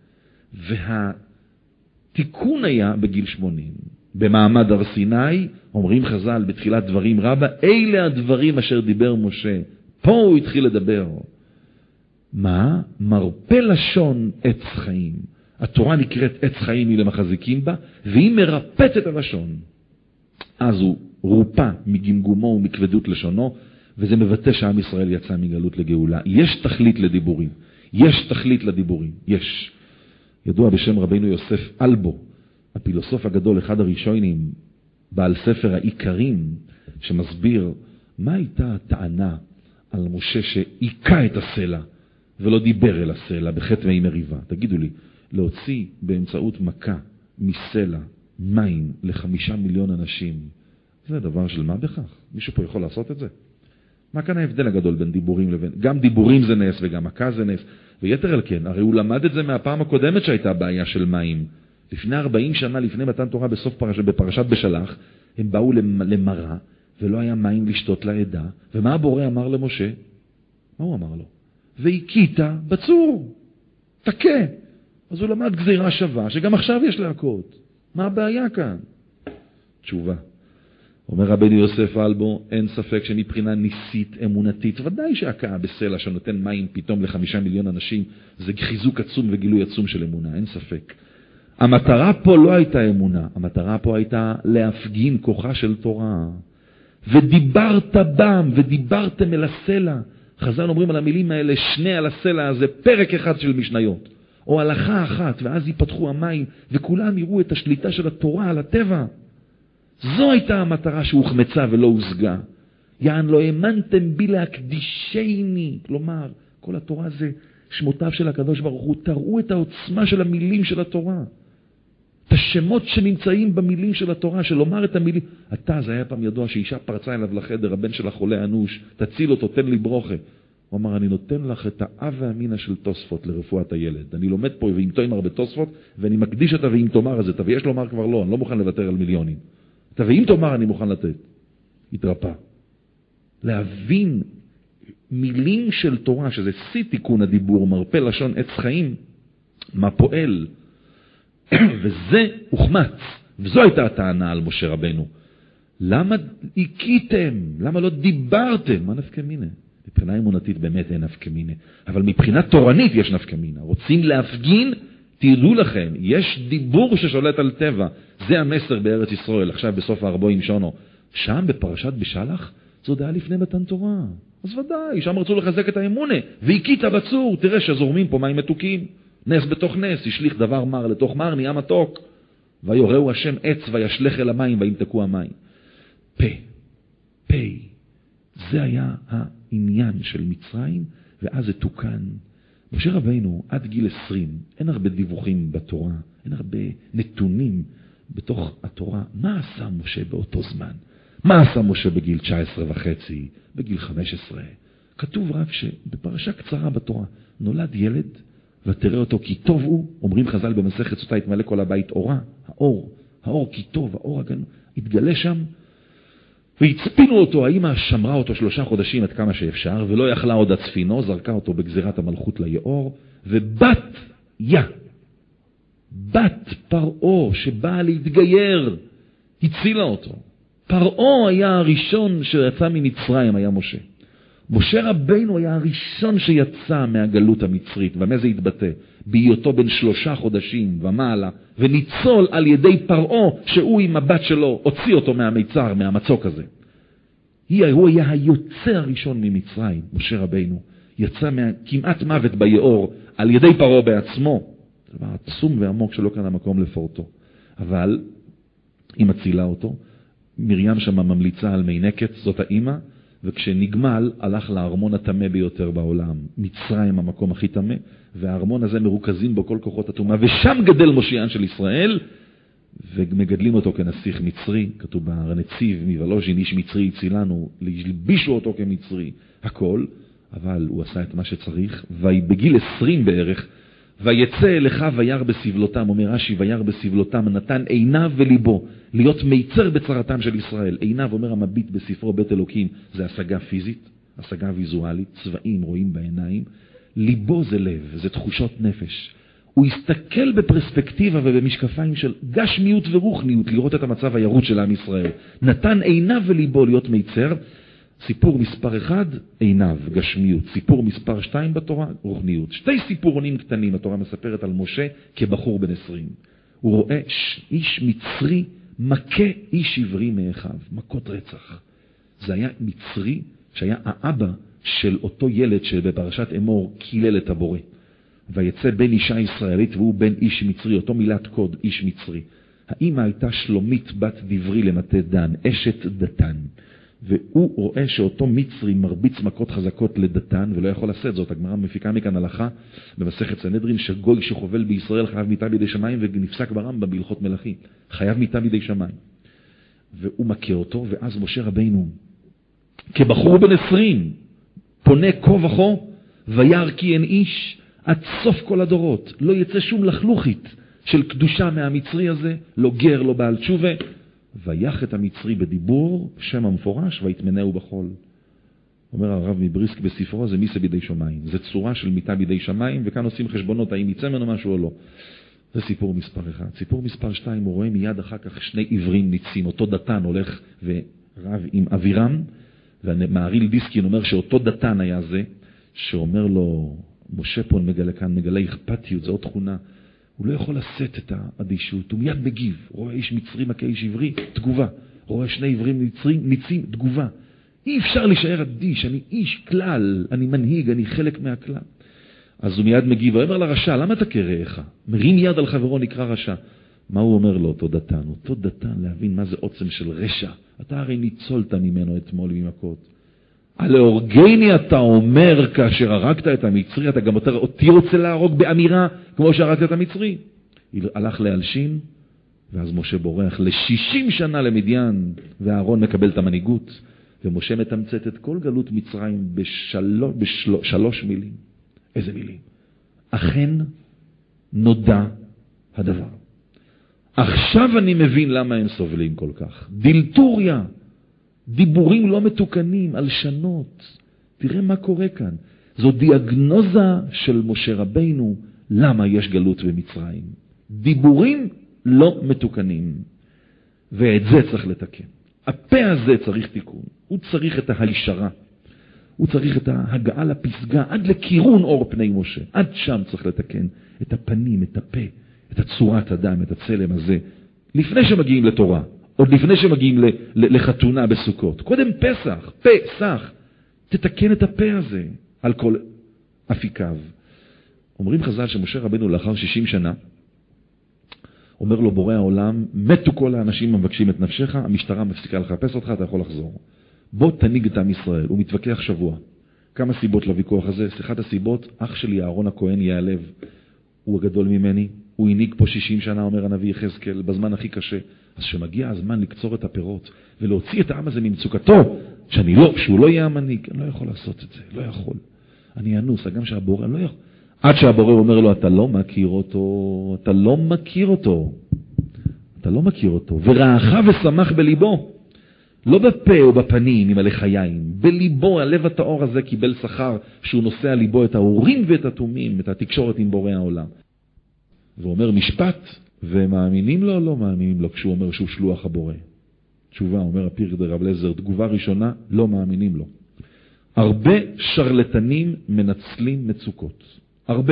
והתיקון היה בגיל 80. במעמד הר סיני, אומרים חז"ל בתחילת דברים רבה, אלה הדברים אשר דיבר משה. פה הוא התחיל לדבר. מה? מרפא לשון עץ חיים. התורה נקראת עץ חיים, היא למחזיקים בה, והיא מרפאת את הלשון. אז הוא רופה מגמגומו ומכבדות לשונו, וזה מבטא שעם ישראל יצא מגלות לגאולה. יש תכלית לדיבורים. יש תכלית לדיבורים. יש. ידוע בשם רבינו יוסף אלבו, הפילוסוף הגדול, אחד הראשונים, בעל ספר העיקרים, שמסביר מה הייתה הטענה על משה שעיקה את הסלע, ולא דיבר אל הסלע בחטא ואי מריבה. תגידו לי, להוציא באמצעות מכה מסלע מים ל5 מיליון אנשים, זה דבר של מה בכך? מישהו פה יכול לעשות את זה? מה כאן ההבדל הגדול בין דיבורים לבין... גם דיבורים זה נס וגם מכה זה נס. ויתר על כן, הרי הוא למד את זה מהפעם הקודמת שהייתה בעיה של מים. לפני 40 שנה, לפני מתן תורה בפרשת בשלח, הם באו למראה, ולא היה מים לשתות לעדה. ומה הבורא אמר למשה? מה הוא אמר לו? והכית בצור, תקה. אז הוא למד גזירה שווה, שגם עכשיו יש להכות. מה הבעיה כאן? תשובה. אומר רבינו יוסף אלבו, אין ספק שמבחינה ניסית אמונתית, ודאי שהכאה בסלע שנותן מים פתאום ל5 מיליון אנשים, זה חיזוק עצום וגילוי עצום של אמונה, אין ספק. המטרה פה לא הייתה אמונה, המטרה פה הייתה להפגין כוחה של תורה. ודיברת בם, ודיברתם אל הסלע. חז"ל אומרים על המילים האלה, 2 על הסלע הזה, פרק אחד של משניות. או הלכה אחת, ואז ייפתחו המים, וכולם יראו את השליטה של התורה על הטבע. זו הייתה המטרה שהוחמצה ולא הושגה. יען לא האמנתם בי להקדישני. כלומר, כל התורה זה שמותיו של הקדוש ברוך הוא. תראו את העוצמה של המילים של התורה. את השמות שנמצאים במילים של התורה, שלומר את המילים. זה היה פעם ידוע שאישה פרצה אליו לחדר, הבן של החולה אנוש, תציל אותו, תן לי ברוכה. הוא אמר, אני נותן לך את האב והמינה של תוספות לרפואת הילד. אני לומד פה ואם תאמר בתוספות, ואני מקדיש אותה ואם תאמר הזה, ויש לומר כבר לא, אני לא מוכן לוותר על מיליונים. ואם תאמר אני מוכן לתת. התרפא. להבין מילים של תורה, שזה שיא תיקון הדיבור, מרפא לשון עץ חיים, מה פועל. וזה הוחמץ, וזו הייתה הטענה על משה רבנו. למה הכיתם? למה לא דיברתם? מה נפקא מינה? מבחינה אמונתית באמת אין נפקא מינה, אבל מבחינה תורנית יש נפקא מינה. רוצים להפגין? תדעו לכם, יש דיבור ששולט על טבע. זה המסר בארץ ישראל, עכשיו בסוף 40 שונו. שם בפרשת בשלח, זה עוד היה לפני מתן תורה. אז ודאי, שם רצו לחזק את האמונה. והכית בצור, תראה שזורמים פה מים מתוקים. נס בתוך נס, השליך דבר מר לתוך מר, נהיה מתוק. ויורהו השם עץ וישלך אל המים וימתקו המים. פה. זה היה העניין של מצרים, ואז זה תוקן. משה רבינו, עד גיל 20, אין הרבה דיווחים בתורה, אין הרבה נתונים בתוך התורה. מה עשה משה באותו זמן? מה עשה משה בגיל 19.5, בגיל 15? כתוב רק שבפרשה קצרה בתורה, נולד ילד, ותראה אותו כי טוב הוא, אומרים חז"ל במסכת סוטה, התמלא כל הבית אורה, האור כי טוב, האור הגן, התגלה שם, והצפינו אותו, האמא שמרה אותו 3 חודשים עד כמה שאפשר, ולא יכלה עוד הצפינו, זרקה אותו בגזירת המלכות ליאור, ובת פרעה שבאה להתגייר, הצילה אותו. פרעה היה הראשון שיצא ממצרים, היה משה. משה רבינו היה הראשון שיצא מהגלות המצרית, ומה זה התבטא? בהיותו בן 3 חודשים ומעלה, וניצול על ידי פרעה, שהוא עם הבת שלו, הוציא אותו מהמיצר, מהמצוק הזה. הוא היה היוצא הראשון ממצרים, משה רבינו. יצא כמעט מוות ביאור, על ידי פרעה בעצמו. זה דבר עצום ועמוק שלא כאן המקום לפורטו. אבל היא מצילה אותו. מרים שמה ממליצה על מי נקץ, זאת האמא, וכשנגמל הלך לארמון הטמא ביותר בעולם. מצרים המקום הכי טמא, והארמון הזה מרוכזים בו כל כוחות הטומאה, ושם גדל מושיען של ישראל, ומגדלים אותו כנסיך מצרי. כתוב בנציב מבלוז'ין, איש מצרי הצילנו, ללבישו אותו כמצרי, הכל, אבל הוא עשה את מה שצריך, ובגיל 20 בערך, ויצא אליך וירא בסבלותם, אומר רש"י, וירא בסבלותם, נתן עיניו וליבו, להיות מיצר בצרתם של ישראל. עיניו, אומר המביט בספרו בית אלוקים, זה השגה פיזית, השגה ויזואלית, צבעים רואים בעיניים. ליבו זה לב, זה תחושות נפש. הוא הסתכל בפרספקטיבה ובמשקפיים של גשמיות ורוחניות, לראות את המצב הירוד של עם ישראל. נתן עיניו וליבו להיות מיצר. סיפור מספר 1, עיניו, גשמיות. סיפור מספר 2 בתורה, רוחניות. 2 סיפורונים קטנים, התורה מספרת על משה כבחור בן 20. הוא רואה איש מצרי מכה איש עברי מאחיו, מכות רצח. זה היה מצרי שהיה האבא של אותו ילד שבפרשת אמור קילל את הבורא. ויצא בן אישה ישראלית והוא בן איש מצרי, אותו מילת קוד, איש מצרי. האמא הייתה שלומית בת דברי למטה דן, אשת דתן. והוא רואה שאותו מצרי מרביץ מכות חזקות לדתן, ולא יכול לשאת זאת. הגמרא מפיקה מכאן הלכה במסכת סנהדרין, שגוי שחובל בישראל חייב מיתה בידי שמיים, ונפסק ברמב"ם בהלכות מלכים, חייב מיתה בידי שמיים. והוא מכה אותו, ואז משה רבינו, כבחור בן 20, פונה כה וכה, וירא כי אין איש, עד סוף כל הדורות. לא יצא שום לחלוכית של קדושה מהמצרי הזה, לא גר, לא בעל תשובה. ויח את המצרי בדיבור, שם המפורש, ויתמנהו בחול. אומר הרב מבריסק בספרו, זה מיסה בידי שמיים. זה צורה של מיטה בידי שמיים, וכאן עושים חשבונות, האם יצא ממנו משהו או לא. זה סיפור מספר 1. סיפור מספר 2, הוא רואה מיד אחר כך 2 עברים ניצים. אותו דתן הולך ורב עם אבירם, ומעריל דיסקין אומר שאותו דתן היה זה, שאומר לו, משה פה מגלה אכפתיות, זו עוד תכונה. הוא לא יכול לשאת את האדישות, הוא מיד מגיב. רואה איש מצרי מכה איש עברי, תגובה. רואה 2 עברים ניצים, תגובה. אי אפשר להישאר אדיש, אני איש כלל, אני מנהיג, אני חלק מהכלל. אז הוא מיד מגיב, הוא אומר לרשע, למה אתה כרעך? מרים יד על חברו, נקרא רשע. מה הוא אומר לו, אותו דתן? אותו דתן, להבין מה זה עוצם של רשע. אתה הרי ניצולת ממנו אתמול ממכות. על ההורגני אתה אומר, כאשר הרגת את המצרי, אתה גם אותי רוצה להרוג באמירה, כמו שהרגת את המצרי. הלך להלשין, ואז משה בורח ל60 שנה למדיין, והארון מקבל את המנהיגות, ומשה מתמצת את כל גלות מצרים בשלוש מילים. איזה מילים? אכן נודע הדבר. עכשיו אני מבין למה הם סובלים כל כך. דילטוריה. דיבורים לא מתוקנים, הלשנות. תראה מה קורה כאן. זו דיאגנוזה של משה רבינו, למה יש גלות במצרים. דיבורים לא מתוקנים. ואת זה צריך לתקן. הפה הזה צריך תיקון. הוא צריך את ההישרה. הוא צריך את ההגעה לפסגה, עד לכירון אור פני משה. עד שם צריך לתקן את הפנים, את הפה, את הצורת אדם, את הצלם הזה. לפני שמגיעים לתורה, עוד לפני שמגיעים לחתונה בסוכות. קודם פסח, תתקן את הפה הזה על כל אפיקיו. אומרים חז"ל שמשה רבינו לאחר 60 שנה, אומר לו בורא העולם, מתו כל האנשים המבקשים את נפשך, המשטרה מפסיקה לחפש אותך, אתה יכול לחזור. בוא תניג את עם ישראל. הוא מתווכח שבוע. כמה סיבות לוויכוח הזה? אחת הסיבות, אח שלי אהרון הכהן ייעלב. הוא הגדול ממני. הוא הניג פה 60 שנה, אומר הנביא יחזקאל, בזמן הכי קשה. אז שמגיע הזמן לקצור את הפירות ולהוציא את העם הזה ממצוקתו, שהוא לא יהיה המנהיג. אני לא יכול לעשות את זה, לא יכול. אני אנוס, גם שהבורא לא יכול. עד שהבורא אומר לו, אתה לא מכיר אותו, אתה לא מכיר אותו. אתה לא מכיר אותו. ורעך ושמח בליבו. לא בפה או בפנים עם הלחיים, בליבו, הלב הטהור הזה קיבל שכר שהוא נושא על ליבו את ההורים ואת התומים, את התקשורת עם בורא העולם. והוא אומר משפט, ומאמינים לו או לא מאמינים לו כשהוא אומר שהוא שלוח הבורא? תשובה, אומר הפיר דרב לזר, תגובה ראשונה, לא מאמינים לו. הרבה שרלטנים מנצלים מצוקות. הרבה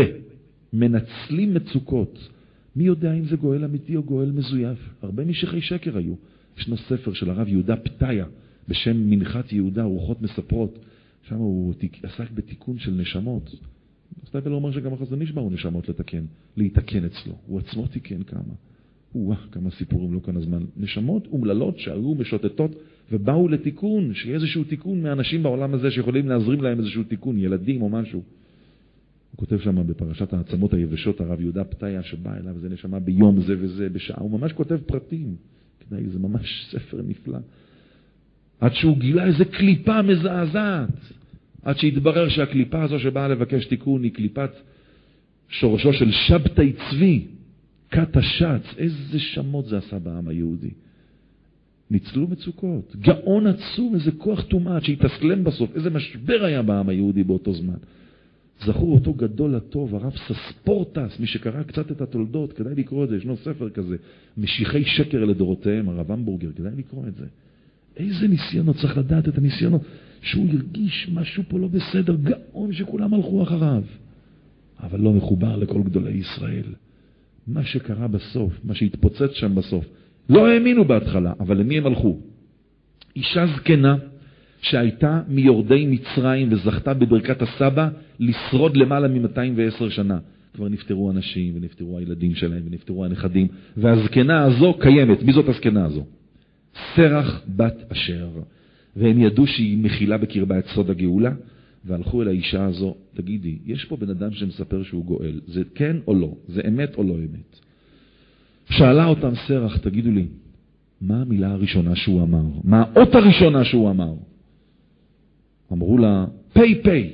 מנצלים מצוקות. מי יודע אם זה גואל אמיתי או גואל מזויף? הרבה משיחי שקר היו. ישנו ספר של הרב יהודה פתיה, בשם מנחת יהודה, רוחות מספרות. שם הוא עסק בתיקון של נשמות. סטייפל אומר שגם החזון איש באו נשמות להתקן אצלו. הוא עצמו תיקן כמה. כמה סיפורים לא כאן הזמן. נשמות אומללות שהיו משוטטות ובאו לתיקון, שיהיה איזשהו תיקון מאנשים בעולם הזה שיכולים להזרים להם איזשהו תיקון, ילדים או משהו. הוא כותב שם בפרשת העצמות היבשות, הרב יהודה פתיה שבא אליו, זה נשמה ביום זה וזה, בשעה. הוא ממש כותב פרטים. זה ממש ספר נפלא. עד שהוא גילה איזה קליפה מזעזעת. עד שהתברר שהקליפה הזו שבאה לבקש תיקון היא קליפת שורשו של שבתאי צבי. קט השץ. איזה שמות זה עשה בעם היהודי. ניצלו מצוקות. גאון עצום, איזה כוח תומעת שהתאסלם בסוף. איזה משבר היה בעם היהודי באותו זמן. זכור אותו גדול הטוב, הרב סספורטס, מי שקרא קצת את התולדות, כדאי לקרוא את זה, ישנו ספר כזה, משיחי שקר לדורותיהם, הרב המבורגר, כדאי לקרוא את זה. איזה ניסיונות, צריך לדעת את הניסיונות, שהוא הרגיש משהו פה לא בסדר, גאון שכולם הלכו אחריו, אבל לא מחובר לכל גדולי ישראל. מה שקרה בסוף, מה שהתפוצץ שם בסוף, לא האמינו בהתחלה, אבל למי הם הלכו? אישה זקנה, שהייתה מיורדי מצרים וזכתה בברכת הסבא לשרוד למעלה מ-210 שנה. כבר נפטרו אנשים ונפטרו הילדים שלהם ונפטרו הנכדים, והזקנה הזו קיימת. מי זאת הזקנה הזו? סרח בת אשר. והם ידעו שהיא מכילה בקרבה את סוד הגאולה, והלכו אל האישה הזו, תגידי, יש פה בן אדם שמספר שהוא גואל, זה כן או לא? זה אמת או לא אמת? שאלה אותם סרח, תגידו לי, מה המילה הראשונה שהוא אמר? מה האות הראשונה שהוא אמר? אמרו לה, פי,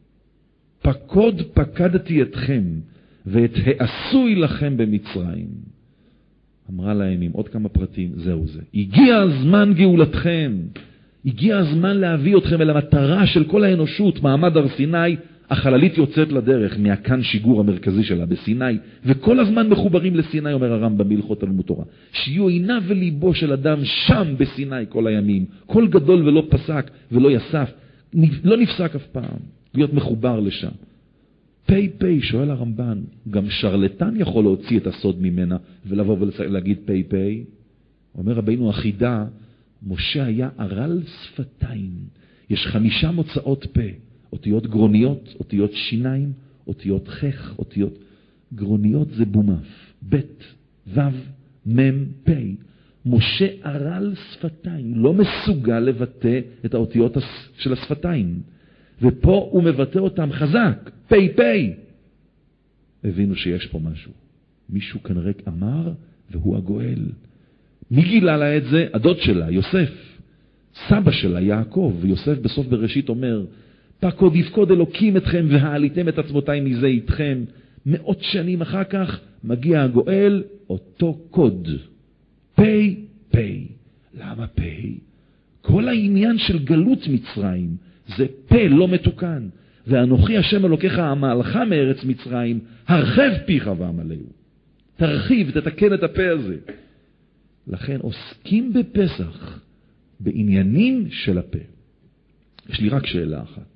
פקוד פקדתי אתכם, ואת העשוי לכם במצרים. אמרה להם עם עוד כמה פרטים, זהו זה. הגיע הזמן גאולתכם, הגיע הזמן להביא אתכם אל המטרה של כל האנושות, מעמד הר סיני, החללית יוצאת לדרך מהכאן שיגור המרכזי שלה בסיני, וכל הזמן מחוברים לסיני, אומר הרמב"ם בהלכות תלמוד תורה, שיהיו עיניו וליבו של אדם שם בסיני כל הימים, כל גדול ולא פסק ולא יסף, לא נפסק אף פעם, להיות מחובר לשם. פי, שואל הרמב"ן, גם שרלטן יכול להוציא את הסוד ממנה ולבוא ולהגיד פי. אומר רבינו החידה, משה היה ערל שפתיים. יש 5 מוצאות פה, אותיות גרוניות, אותיות שיניים, אותיות חך, אותיות גרוניות זה בומף, ב' ו' מ' פ'. משה ערל שפתיים, לא מסוגל לבטא את האותיות של השפתיים. ופה הוא מבטא אותם חזק, פי. הבינו שיש פה משהו. מישהו כנראה אמר, והוא הגואל. מי גילה לה את זה? הדוד שלה, יוסף. סבא שלה, יעקב. ויוסף בסוף בראשית אומר, פקוד יפקוד אלוקים אתכם והעליתם את עצמותיי מזה איתכם. 100 שנים אחר כך מגיע הגואל, אותו קוד. פי. למה פי? כל העניין של גלות מצרים זה פה לא מתוקן. ואנוכי השם אלוקיך המעלך מארץ מצרים, הרחב פיך ועמלהו. תרחיב, תתקן את הפה הזה. לכן עוסקים בפסח בעניינים של הפה. יש לי רק שאלה אחת.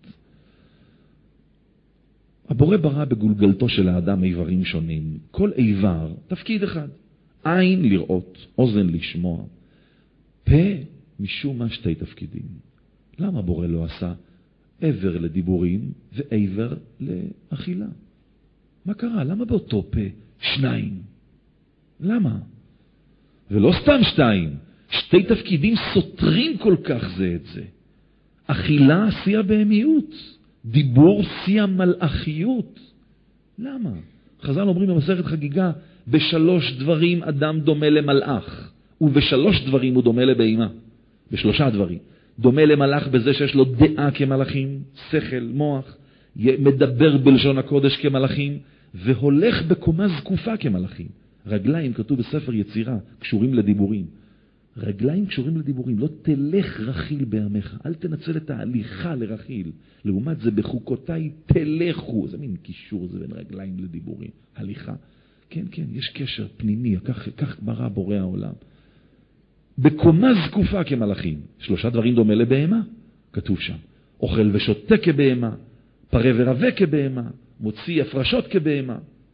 הבורא ברא בגולגלתו של האדם איברים שונים. כל איבר, תפקיד אחד. עין לראות, אוזן לשמוע. פה משום מה שתי תפקידים. למה הבורא לא עשה עבר לדיבורים ועבר לאכילה? מה קרה? למה באותו פה שניים? למה? ולא סתם שתיים. שתי תפקידים סותרים כל כך זה את זה. אכילה עשייה בהמיות. דיבור עשייה מלאכיות. למה? חז"ל אומרים במסכת חגיגה, בשלוש דברים אדם דומה למלאך, ובשלוש דברים הוא דומה לבהמה. בשלושה דברים. דומה למלאך בזה שיש לו דעה כמלאכים, שכל, מוח, מדבר בלשון הקודש כמלאכים, והולך בקומה זקופה כמלאכים. רגליים, כתוב בספר יצירה, קשורים לדיבורים. רגליים קשורים לדיבורים, לא תלך רכיל בימיך, אל תנצל את ההליכה לרכיל. לעומת זה בחוקותיי תלכו, זה מין קישור, זה בין רגליים לדיבורים. הליכה, כן, כן, יש קשר פנימי, כך ברא בורא העולם. בקומה זקופה כמלאכים, שלושה דברים דומה לבהמה, כתוב שם. אוכל ושותה כבהמה, פרה ורבה כבהמה, מוציא הפרשות כבהמה.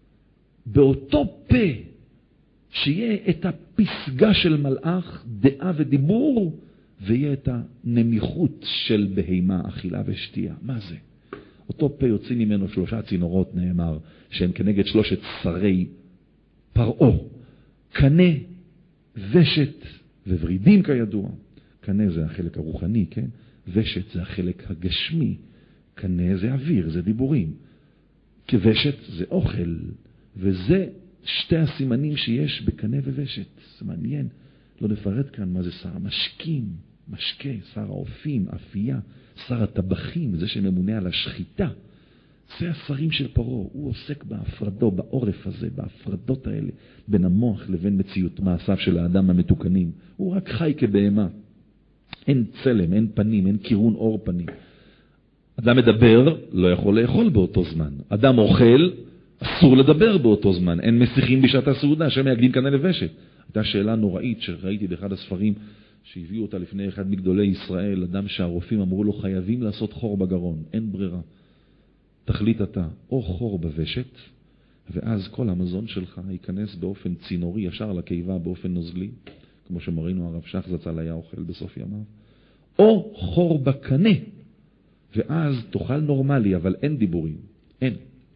באותו פה, שיהיה את הפסגה של מלאך, דעה ודיבור, ויהיה את הנמיכות של בהמה, אכילה ושתייה. מה זה? אותו פה יוצאים ממנו שלושה צינורות, נאמר, שהם כנגד שלושת שרי פרעו. קנה, ושת וורידים כידוע. קנה זה החלק הרוחני, כן? ושת זה החלק הגשמי. קנה זה אוויר, זה דיבורים. כוושת זה אוכל, וזה שתי הסימנים שיש בקנה וושת. זה מעניין. לא נפרט כאן מה זה שר המשקים, משקה, שר האופים, אפייה, שר הטבחים, זה שממונה על השחיטה. זה השרים של פרעה. הוא עוסק בהפרדו, בעורף הזה, בהפרדות האלה, בין המוח לבין מציאות מעשיו של האדם המתוקנים. הוא רק חי כבהמה. אין צלם, אין פנים, אין קירון אור פנים. אדם מדבר, לא יכול לאכול באותו זמן. אדם אוכל, אסור לדבר באותו זמן. אין מסיחים בשעת הסעודה, שהם יקדים קנה לוושת. הייתה שאלה נוראית שראיתי באחד הספרים, שהביאו אותה לפני אחד מגדולי ישראל, אדם שהרופאים אמרו לו, חייבים לעשות חור בגרון, אין ברירה. תחליט אתה, או חור בוושת, ואז כל המזון שלך ייכנס באופן צינורי, ישר לקיבה באופן נוזלי, כמו שמרינו הרב שך זצ"ל היה אוכל בסוף ימיו, או חור בקנה, ואז תאכל נורמלי, אבל אין דיבורים, אין.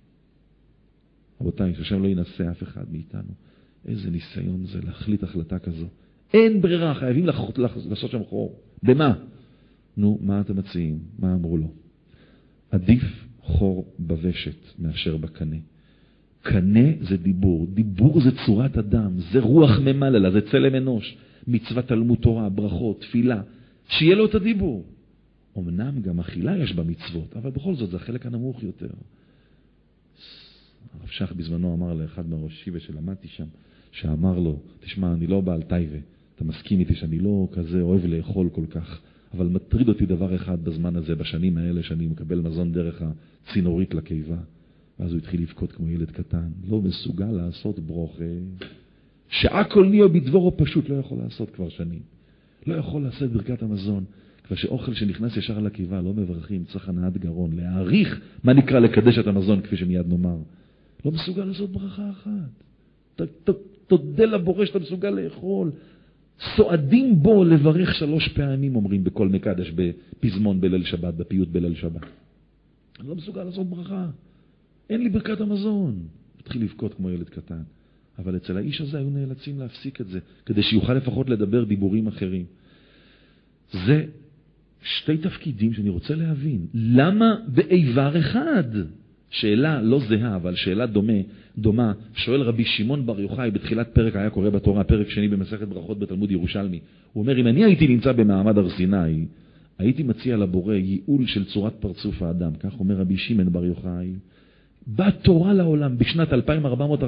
רבותיי, שהשם לא ינסה אף אחד מאיתנו. איזה ניסיון זה להחליט החלטה כזו. אין ברירה, חייבים לעשות שם חור. במה? נו, מה אתם מציעים? מה אמרו לו? עדיף חור בוושת מאשר בקנה. קנה זה דיבור. דיבור זה צורת אדם. זה רוח ממללה, זה צלם אנוש. מצוות תלמוד תורה, ברכות, תפילה. שיהיה לו את הדיבור. אמנם גם אכילה יש במצוות, אבל בכל זאת זה החלק הנמוך יותר. הרב שך בזמנו אמר לאחד מהראש ישיבה שלמדתי שם, שאמר לו, תשמע, אני לא בעל טייבה, אתה מסכים איתי שאני לא כזה אוהב לאכול כל כך, אבל מטריד אותי דבר אחד בזמן הזה, בשנים האלה שאני מקבל מזון דרך הצינורית לקיבה. ואז הוא התחיל לבכות כמו ילד קטן, לא מסוגל לעשות ברוכה, שעה כל נהיה בדבורו פשוט לא יכול לעשות כבר שנים. לא יכול לעשות ברכת המזון. כבר שאוכל שנכנס ישר לקיבה, לא מברכים, צריך הנעת גרון, להעריך מה נקרא לקדש את המזון, כפי שמיד נאמר. לא מסוגל לעשות ברכה אחת. תודה לבורא שאתה מסוגל לאכול. סועדים בו לברך 3 פעמים, אומרים בכל מקדש, בפזמון בליל שבת, בפיוט בליל שבת. אני לא מסוגל לעשות ברכה. אין לי ברכת המזון. התחיל לבכות כמו ילד קטן. אבל אצל האיש הזה היו נאלצים להפסיק את זה, כדי שיוכל לפחות לדבר דיבורים אחרים. זה שתי תפקידים שאני רוצה להבין. למה באיבר אחד? שאלה לא זהה, אבל שאלה דומה, שואל רבי שמעון בר יוחאי בתחילת פרק היה קורא בתורה, פרק שני במסכת ברכות בתלמוד ירושלמי. הוא אומר, אם אני הייתי נמצא במעמד הר סיני, הייתי מציע לבורא ייעול של צורת פרצוף האדם. כך אומר רבי שמעון בר יוחאי. בא תורה לעולם בשנת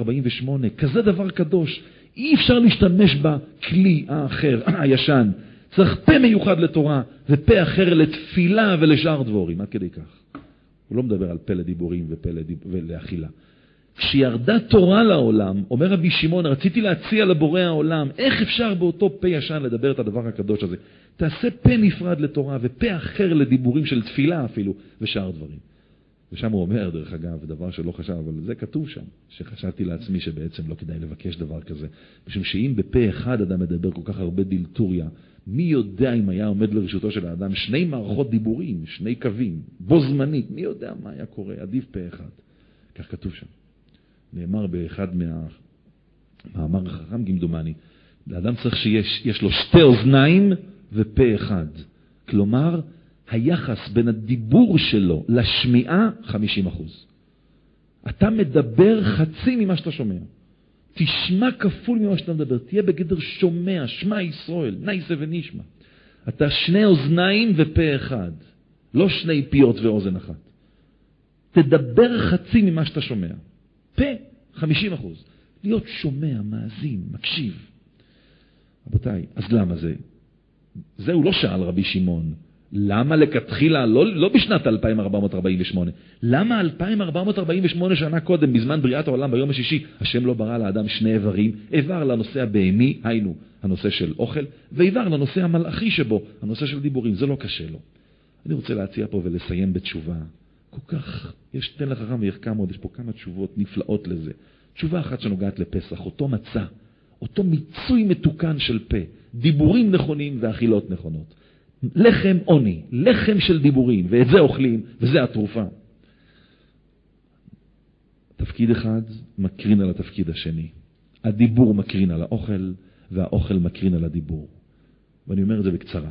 2448, כזה דבר קדוש. אי אפשר להשתמש בכלי האחר, הישן. צריך פה מיוחד לתורה, ופה אחר לתפילה ולשאר דבורים. עד כדי כך. הוא לא מדבר על פה לדיבורים ופה ולאכילה. כשירדה תורה לעולם, אומר רבי שמעון, רציתי להציע לבורא העולם, איך אפשר באותו פה ישן לדבר את הדבר הקדוש הזה? תעשה פה נפרד לתורה, ופה אחר לדיבורים של תפילה אפילו, ושאר דברים. ושם הוא אומר, דרך אגב, דבר שלא חשב, אבל זה כתוב שם, שחשבתי לעצמי שבעצם לא כדאי לבקש דבר כזה. משום שאם בפה אחד אדם מדבר כל כך הרבה דילטוריה, מי יודע אם היה עומד לרשותו של האדם שני מערכות דיבורים, שני קווים, בו זמנית, מי יודע מה היה קורה, עדיף פה אחד. כך כתוב שם. נאמר באחד מהמאמר החכם כמדומני, לאדם צריך שיש לו שתי אוזניים ופה אחד. כלומר, היחס בין הדיבור שלו לשמיעה 50%. אתה מדבר חצי ממה שאתה שומע. תשמע כפול ממה שאתה מדבר. תהיה בגדר שומע, שמע ישראל, נייסה ונשמע. אתה שני אוזניים ופה אחד. לא שני פיות ואוזן אחת. תדבר חצי ממה שאתה שומע. פה 50%. להיות שומע, מאזין, מקשיב. רבותיי, אז למה זה? זהו לא שאל רבי שמעון. למה לכתחילה, לא בשנת 2448, למה 2448 שנה קודם, בזמן בריאת העולם ביום השישי, השם לא ברא לאדם שני איברים, איבר לנושא הבהמי, היינו, הנושא של אוכל, ואיבר לנושא המלאכי שבו, הנושא של דיבורים, זה לא קשה לו. אני רוצה להציע פה ולסיים בתשובה. כל כך, תן לחכם ויחכם עוד, יש פה כמה תשובות נפלאות לזה. תשובה אחת שנוגעת לפסח, אותו מצע, אותו מיצוי מתוקן של פה, דיבורים נכונים ואכילות נכונות. לחם עוני, לחם של דיבורים, ואת זה אוכלים, וזה התרופה. תפקיד אחד מקרין על התפקיד השני. הדיבור מקרין על האוכל, והאוכל מקרין על הדיבור. ואני אומר את זה בקצרה.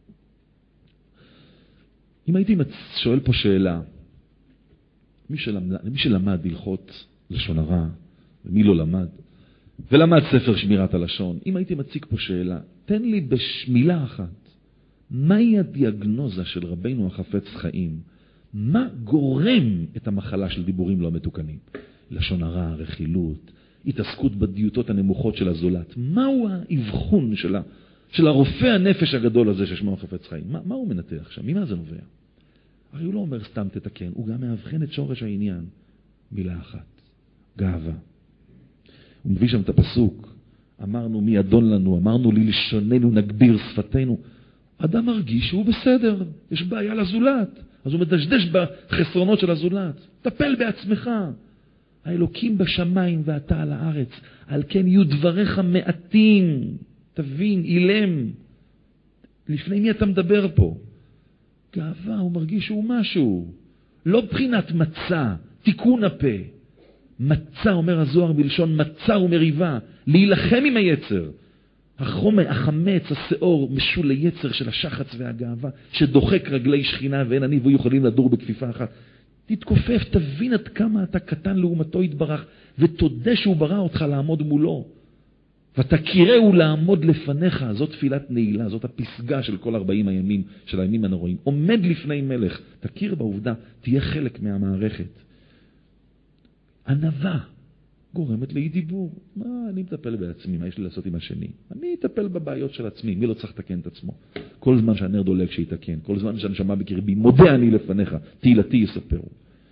אם הייתי שואל פה שאלה, מי שלמד הלכות לשון הרע, ומי לא למד, ולמד ספר שמירת הלשון, אם הייתי מציג פה שאלה, תן לי במילה אחת, מהי הדיאגנוזה של רבינו החפץ חיים? מה גורם את המחלה של דיבורים לא מתוקנים? לשון הרע, רכילות, התעסקות בדיוטות הנמוכות של הזולת. מהו האבחון של הרופא הנפש הגדול הזה ששמו החפץ חיים? מה הוא מנתח שם? ממה זה נובע? הרי הוא לא אומר סתם תתקן, הוא גם מאבחן את שורש העניין. מילה אחת, גאווה. הוא מביא שם את הפסוק, אמרנו מי אדון לנו, אמרנו לי לשוננו נגביר שפתנו. אדם מרגיש שהוא בסדר, יש בעיה לזולת, אז הוא מדשדש בחסרונות של הזולת. טפל בעצמך. האלוקים בשמיים ואתה על הארץ, על כן יהיו דבריך מעטים. תבין, אילם. לפני מי אתה מדבר פה? גאווה, הוא מרגיש שהוא משהו. לא בחינת מצע, תיקון הפה. מצע, אומר הזוהר בלשון מצע ומריבה, להילחם עם היצר. החמץ, השאור, משול ליצר של השחץ והגאווה, שדוחק רגלי שכינה ואין אני והוא יכולים לדור בכפיפה אחת. תתכופף, תבין עד כמה אתה קטן לעומתו יתברך, ותודה שהוא ברא אותך לעמוד מולו. ותכירהו לעמוד לפניך, זאת תפילת נעילה, זאת הפסגה של כל 40 הימים, של הימים הנוראים. עומד לפני מלך, תכיר בעובדה, תהיה חלק מהמערכת. ענווה גורמת לאי דיבור. מה, אני מטפל בעצמי, מה יש לי לעשות עם השני? אני אטפל בבעיות של עצמי, מי לא צריך לתקן את עצמו? כל זמן שהנר דולק שיתקן, כל זמן שהנשמה בקרבי, מודה אני לפניך, תהילתי יספרו.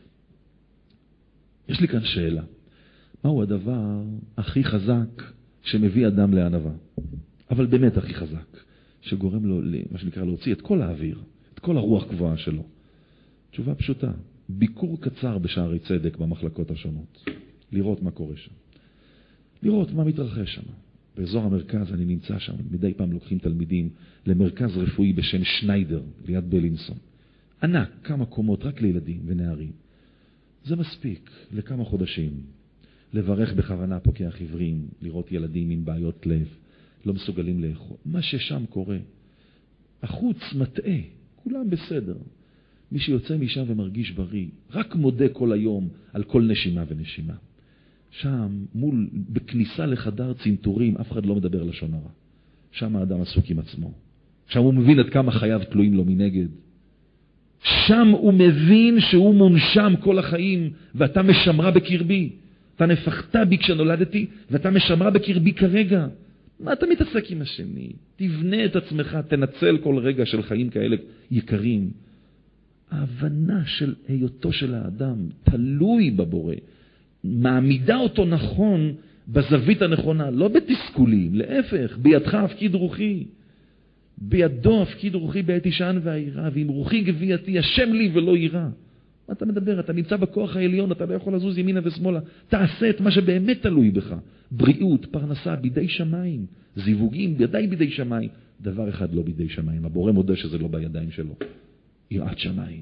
יש לי כאן שאלה. מהו הדבר הכי חזק שמביא אדם לענווה? אבל באמת הכי חזק, שגורם לו, מה שנקרא, להוציא את כל האוויר, את כל הרוח גבוהה שלו. תשובה פשוטה, ביקור קצר בשערי צדק במחלקות השונות. לראות מה קורה שם. לראות מה מתרחש שם. באזור המרכז אני נמצא שם, מדי פעם לוקחים תלמידים למרכז רפואי בשם שניידר, ליד בלינסון. ענק, כמה קומות, רק לילדים ונערים. זה מספיק לכמה חודשים. לברך בכוונה פוקח עיוורים, לראות ילדים עם בעיות לב, לא מסוגלים לאכול. מה ששם קורה, החוץ מטעה, כולם בסדר. מי שיוצא משם ומרגיש בריא, רק מודה כל היום על כל נשימה ונשימה. שם, בכניסה לחדר צנתורים, אף אחד לא מדבר לשון הרע. שם האדם עסוק עם עצמו. שם הוא מבין עד כמה חייו תלויים לו מנגד. שם הוא מבין שהוא מונשם כל החיים, ואתה משמרה בקרבי. אתה נפחת בי כשנולדתי, ואתה משמרה בקרבי כרגע. מה אתה מתעסק עם השני? תבנה את עצמך, תנצל כל רגע של חיים כאלה יקרים. ההבנה של היותו של האדם תלוי בבורא, מעמידה אותו נכון בזווית הנכונה, לא בתסכולים, להפך, בידך הפקיד רוחי. בידו הפקיד רוחי בעת ישען והעירה, ואם רוחי גווייתי, השם לי ולא יירא. מה אתה מדבר? אתה נמצא בכוח העליון, אתה לא יכול לזוז ימינה ושמאלה. תעשה את מה שבאמת תלוי בך. בריאות, פרנסה, בידי שמיים. זיווגים, בידי שמיים. דבר אחד לא בידי שמיים. הבורא מודה שזה לא בידיים שלו. יראת שמיים.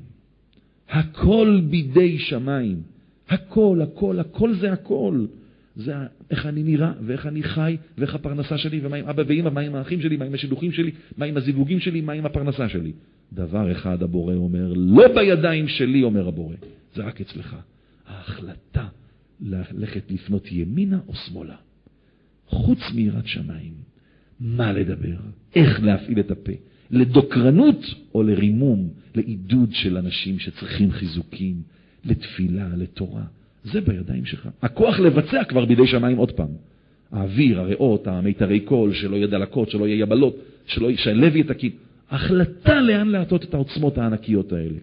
הכל בידי שמיים. הכל, הכל, הכל זה הכל. זה איך אני נראה, ואיך אני חי, ואיך הפרנסה שלי, ומה עם אבא ואמא, מה עם האחים שלי, מה עם השילוחים שלי, מה עם הזיווגים שלי, מה עם הפרנסה שלי. דבר אחד הבורא אומר, לא בידיים שלי, אומר הבורא, זה רק אצלך. ההחלטה ללכת לפנות ימינה או שמאלה. חוץ מיראת שמיים, מה לדבר, איך להפעיל את הפה, לדוקרנות או לרימום, לעידוד של אנשים שצריכים חיזוקים, לתפילה, לתורה. זה בידיים שלך. הכוח לבצע כבר בידי שמיים עוד פעם. האוויר, הריאות, המיתרי קול, שלא יהיה דלקות, שלא יהיה יבלות, שהלב יתקין. החלטה לאן להטות את העוצמות הענקיות האלה.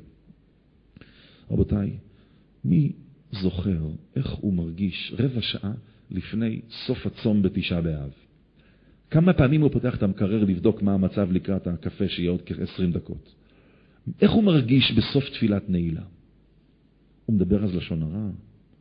רבותיי, מי זוכר איך הוא מרגיש רבע שעה לפני סוף הצום בתשעה באב? כמה פעמים הוא פותח את המקרר לבדוק מה המצב לקראת הקפה שיהיה עוד כ-20 דקות? איך הוא מרגיש בסוף תפילת נעילה? הוא מדבר אז לשון הרע.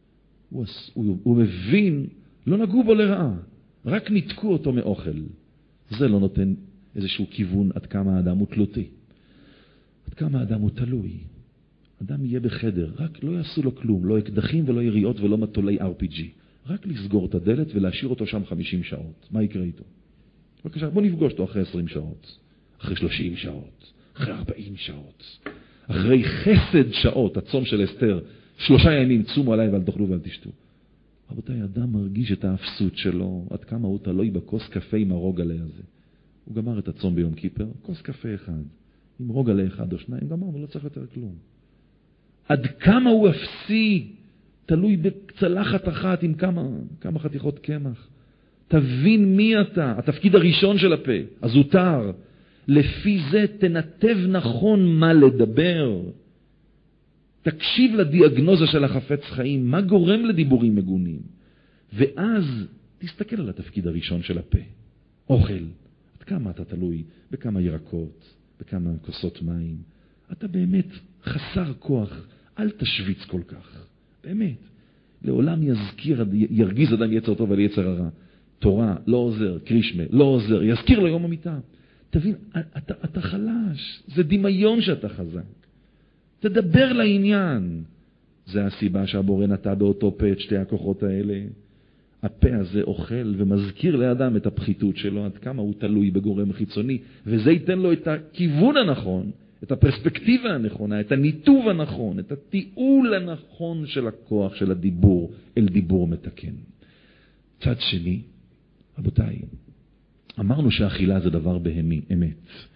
הוא מבין, לא נגעו בו לרעה, רק ניתקו אותו מאוכל. זה לא נותן איזשהו כיוון עד כמה האדם הוא תלותי. עד כמה האדם הוא תלוי. אדם יהיה בחדר, רק לא יעשו לו כלום, לא אקדחים ולא יריות ולא מטולי RPG. רק לסגור את הדלת ולהשאיר אותו שם 50 שעות. מה יקרה איתו? בבקשה, בוא נפגוש אותו אחרי 20 שעות, אחרי 30 שעות, אחרי 40 שעות, אחרי חסד שעות, הצום של אסתר, 3 ימים צומו עליי ואל תאכלו ואל תשתו. רבותיי, אדם מרגיש את האפסות שלו, עד כמה הוא תלוי בכוס קפה עם הרוגלה הזה. הוא גמר את הצום ביום כיפר, כוס קפה אחד, עם רוגלה אחד או 2, גמר, הוא לא צריך יותר כלום. עד כמה הוא אפסי, תלוי בצלחת אחת עם כמה חתיכות קמח. תבין מי אתה, התפקיד הראשון של הפה, הזוטר. לפי זה תנתב נכון מה לדבר. תקשיב לדיאגנוזה של החפץ חיים, מה גורם לדיבורים מגונים. ואז תסתכל על התפקיד הראשון של הפה. אוכל. עד כמה אתה תלוי, בכמה ירקות, בכמה כוסות מים. אתה באמת חסר כוח, אל תשוויץ כל כך. באמת. לעולם ירגיז אדם יצר טוב על יצר הרע. תורה לא עוזר, קרישמה לא עוזר, יזכיר לו יום המיטה. תבין, אתה חלש, זה דמיון שאתה חזק. תדבר לעניין. זה הסיבה שהבורא נטע באותו פה את שתי הכוחות האלה. הפה הזה אוכל ומזכיר לאדם את הפחיתות שלו, עד כמה הוא תלוי בגורם חיצוני, וזה ייתן לו את הכיוון הנכון, את הפרספקטיבה הנכונה, את הניתוב הנכון, את התיעול הנכון של הכוח של הדיבור אל דיבור מתקן. צד שני, רבותיי, אמרנו שהאכילה זה דבר בהמי, אמת.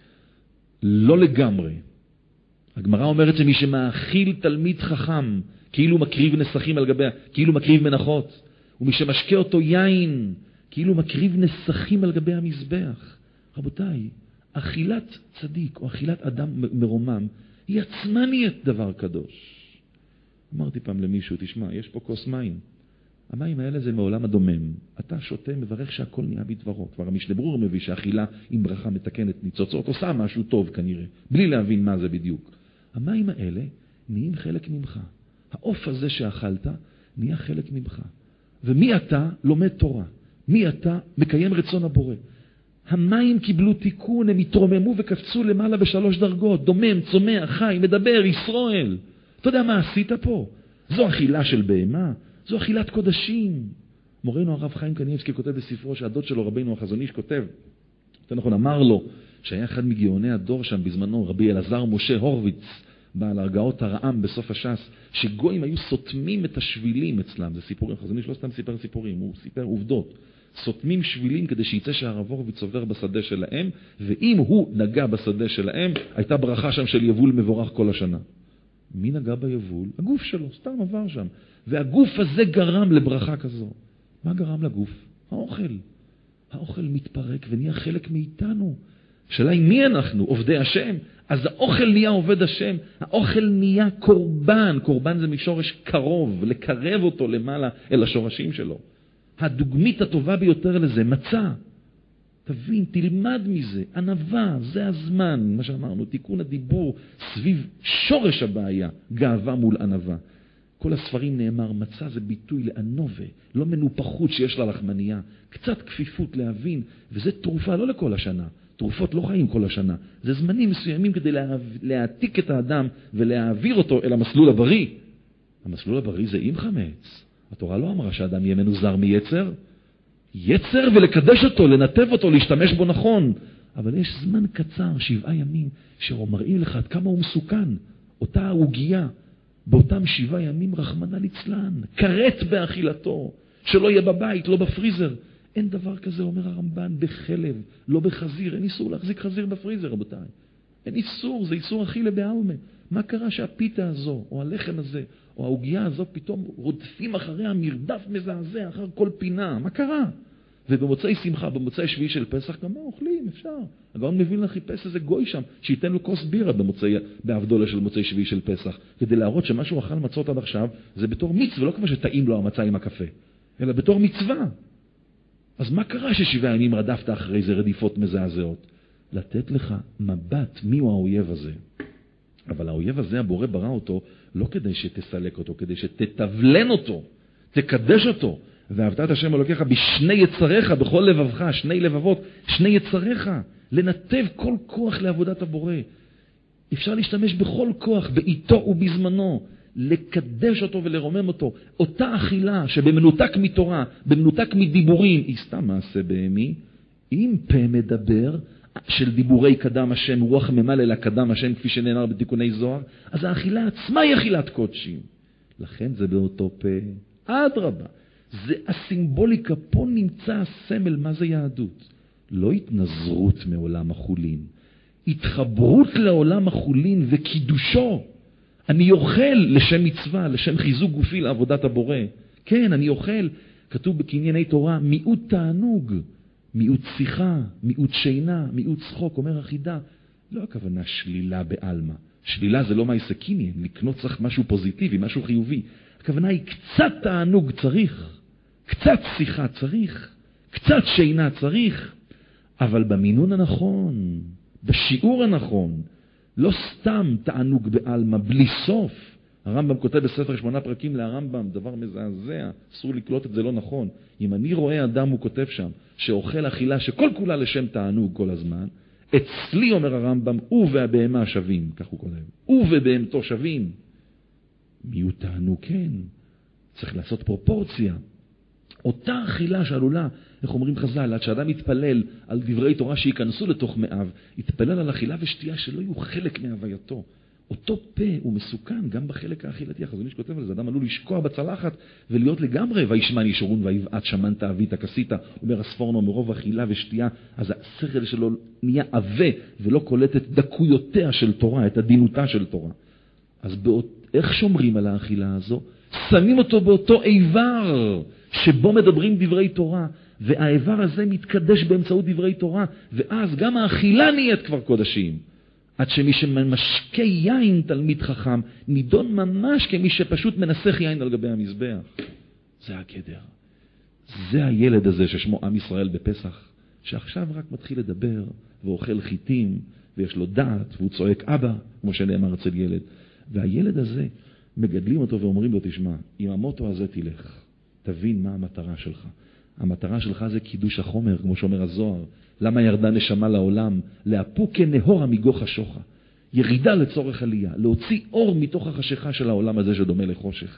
לא לגמרי. הגמרא אומרת שמי שמאכיל תלמיד חכם, כאילו מקריב נסכים על גביה, כאילו מקריב מנחות, ומי שמשקה אותו יין, כאילו מקריב נסכים על גבי המזבח. רבותיי, אכילת צדיק או אכילת אדם מרומם, היא עצמה נהיית דבר קדוש. אמרתי פעם למישהו, תשמע, יש פה כוס מים. המים האלה זה מעולם הדומם. אתה שותה, מברך שהכל נהיה בדברו. כבר המשנה ברור מביא שהאכילה עם ברכה מתקנת ניצוצות, עושה משהו טוב כנראה, בלי להבין מה זה בדיוק. המים האלה נהיים חלק ממך. העוף הזה שאכלת נהיה חלק ממך. ומי אתה לומד תורה? מי אתה מקיים רצון הבורא? המים קיבלו תיקון, הם התרוממו וקפצו למעלה ב3 דרגות. דומם, צומח, חי, מדבר, ישראל. אתה יודע מה עשית פה? זו אכילה של בהמה. זו אכילת קודשים. מורנו הרב חיים קניבסקי כותב בספרו שהדוד שלו, רבינו החזון איש, כותב, יותר נכון, אמר לו, שהיה אחד מגאוני הדור שם בזמנו, רבי אלעזר משה הורוביץ, בעל הרגעות הרעם בסוף הש"ס, שגויים היו סותמים את השבילים אצלם. זה סיפורים, החזון איש לא סתם סיפר סיפורים, הוא סיפר עובדות. סותמים שבילים כדי שיצא שהרב הורוביץ עובר בשדה שלהם, ואם הוא נגע בשדה שלהם, הייתה ברכה שם של יבול מבורך כל השנה. מי נגע ביבול? הגוף שלו, סתם עבר שם. והגוף הזה גרם לברכה כזו. מה גרם לגוף? האוכל. האוכל מתפרק ונהיה חלק מאיתנו. שאלה היא מי אנחנו? עובדי השם? אז האוכל נהיה עובד השם, האוכל נהיה קורבן. קורבן זה משורש קרוב, לקרב אותו למעלה אל השורשים שלו. הדוגמית הטובה ביותר לזה, מצה. תבין, תלמד מזה, ענווה, זה הזמן, מה שאמרנו, תיקון הדיבור סביב שורש הבעיה, גאווה מול ענווה. כל הספרים נאמר, מצה זה ביטוי לענווה, לא מנופחות שיש לה לחמניה, קצת כפיפות להבין, וזה תרופה לא לכל השנה. תרופות לא חיים כל השנה. זה זמנים מסוימים כדי להעתיק את האדם ולהעביר אותו אל המסלול הבריא. המסלול הבריא זה עם חמץ. התורה לא אמרה שהאדם יהיה מנוזר מיצר. יצר ולקדש אותו, לנתב אותו, להשתמש בו נכון. אבל יש זמן קצר, 7 ימים, שמראים לך עד כמה הוא מסוכן. אותה עוגיה, באותם 7 ימים רחמנא ליצלן, קראת באכילתו, שלא יהיה בבית, לא בפריזר. אין דבר כזה, אומר הרמב"ן, בחלב, לא בחזיר. אין איסור להחזיק חזיר בפריזר, רבותיי. אין איסור, זה איסור אכילה בעלמא. מה קרה שהפיתה הזו, או הלחם הזה, או העוגיה הזו, פתאום רודפים אחריה מרדף מזעזע, אחר כל פינה? מה קרה? ובמוצאי שמחה, במוצאי שביעי של פסח, גם אוכלים, אפשר. הגאון מווילנה חיפש איזה גוי שם, שייתן לו כוס בירה בהבדולה של מוצאי שביעי של פסח, כדי להראות שמה שהוא אכל מצות עד עכשיו, זה בתור מצווה, לא כמו שטעים לו המצה עם הקפה, אלא בתור מצווה. אז מה קרה ש7 ימים רדפת אחרי זה רדיפות מזעזעות? לתת לך מבט מיהו האויב הזה. אבל האויב הזה, הבורא ברא אותו, לא כדי שתסלק אותו, כדי שתתבלן אותו, תקדש אותו. ואהבת את השם אלוקיך בשני יצריך, בכל לבבך, 2 לבבות, 2 יצריך, לנתב כל כוח לעבודת הבורא. אפשר להשתמש בכל כוח, בעיתו ובזמנו, לקדש אותו ולרומם אותו. אותה אכילה שבמנותק מתורה, במנותק מדיבורים, היא סתם מעשה בהמי. אם פה מדבר של דיבורי קדם השם, רוח ממלא לקדם השם, כפי שנאמר בתיקוני זוהר, אז האכילה עצמה היא אכילת קודשים. לכן זה באותו פה. אדרבה. זה הסימבוליקה, פה נמצא הסמל, מה זה יהדות? לא התנזרות מעולם החולין, התחברות לעולם החולין וקידושו. אני אוכל לשם מצווה, לשם חיזוק גופי לעבודת הבורא. כן, אני אוכל, כתוב בקנייני תורה, מיעוט תענוג, מיעוט שיחה, מיעוט שינה, מיעוט צחוק, אומר החידה. לא הכוונה שלילה בעלמא. שלילה זה לא מעשה קניין, לקנות צריך משהו פוזיטיבי, משהו חיובי. הכוונה היא קצת תענוג צריך, קצת שיחה צריך, קצת שינה צריך, אבל במינון הנכון, בשיעור הנכון, לא סתם תענוג בעלמא, בלי סוף. הרמב"ם כותב בספר 8 פרקים להרמב"ם, דבר מזעזע, אסור לקלוט את זה לא נכון. אם אני רואה אדם, הוא כותב שם, שאוכל אכילה שכל כולה לשם תענוג כל הזמן, אצלי, אומר הרמב"ם, הוא והבהמה שווים, כך הוא כותב, הוא ובהמתו שווים. מיעוט תענוג, כן, צריך לעשות פרופורציה. אותה אכילה שעלולה, איך אומרים חז"ל, עד שאדם יתפלל על דברי תורה שיכנסו לתוך מאיו, יתפלל על אכילה ושתייה שלא יהיו חלק מהווייתו. אותו פה הוא מסוכן גם בחלק האכילתי. החזון איש כותב על זה, אדם עלול לשקוע בצלחת ולהיות לגמרי, וישמן ישורון ויבעט שמנת אבית כסית, אומר הספורנו, מרוב אכילה ושתייה, אז השכל שלו נהיה עבה ולא קולט את דקויותיה של תורה, את עדינותה של תורה. אז איך שומרים על האכילה הזו? שמים אותו באותו איבר שבו מדברים דברי תורה, והאיבר הזה מתקדש באמצעות דברי תורה, ואז גם האכילה נהיית כבר קודשים. עד שמי שמשקה יין תלמיד חכם, נידון ממש כמי שפשוט מנסח יין על גבי המזבח. זה הגדר. זה הילד הזה ששמו עם ישראל בפסח, שעכשיו רק מתחיל לדבר ואוכל חיטים, ויש לו דעת, והוא צועק אבא, כמו שנאמר אצל ילד. והילד הזה, מגדלים אותו ואומרים לו, תשמע, עם המוטו הזה תלך, תבין מה המטרה שלך. המטרה שלך זה קידוש החומר, כמו שאומר הזוהר. למה ירדה נשמה לעולם? להפו כנהור המגוך השוחה. ירידה לצורך עלייה, להוציא אור מתוך החשיכה של העולם הזה שדומה לחושך.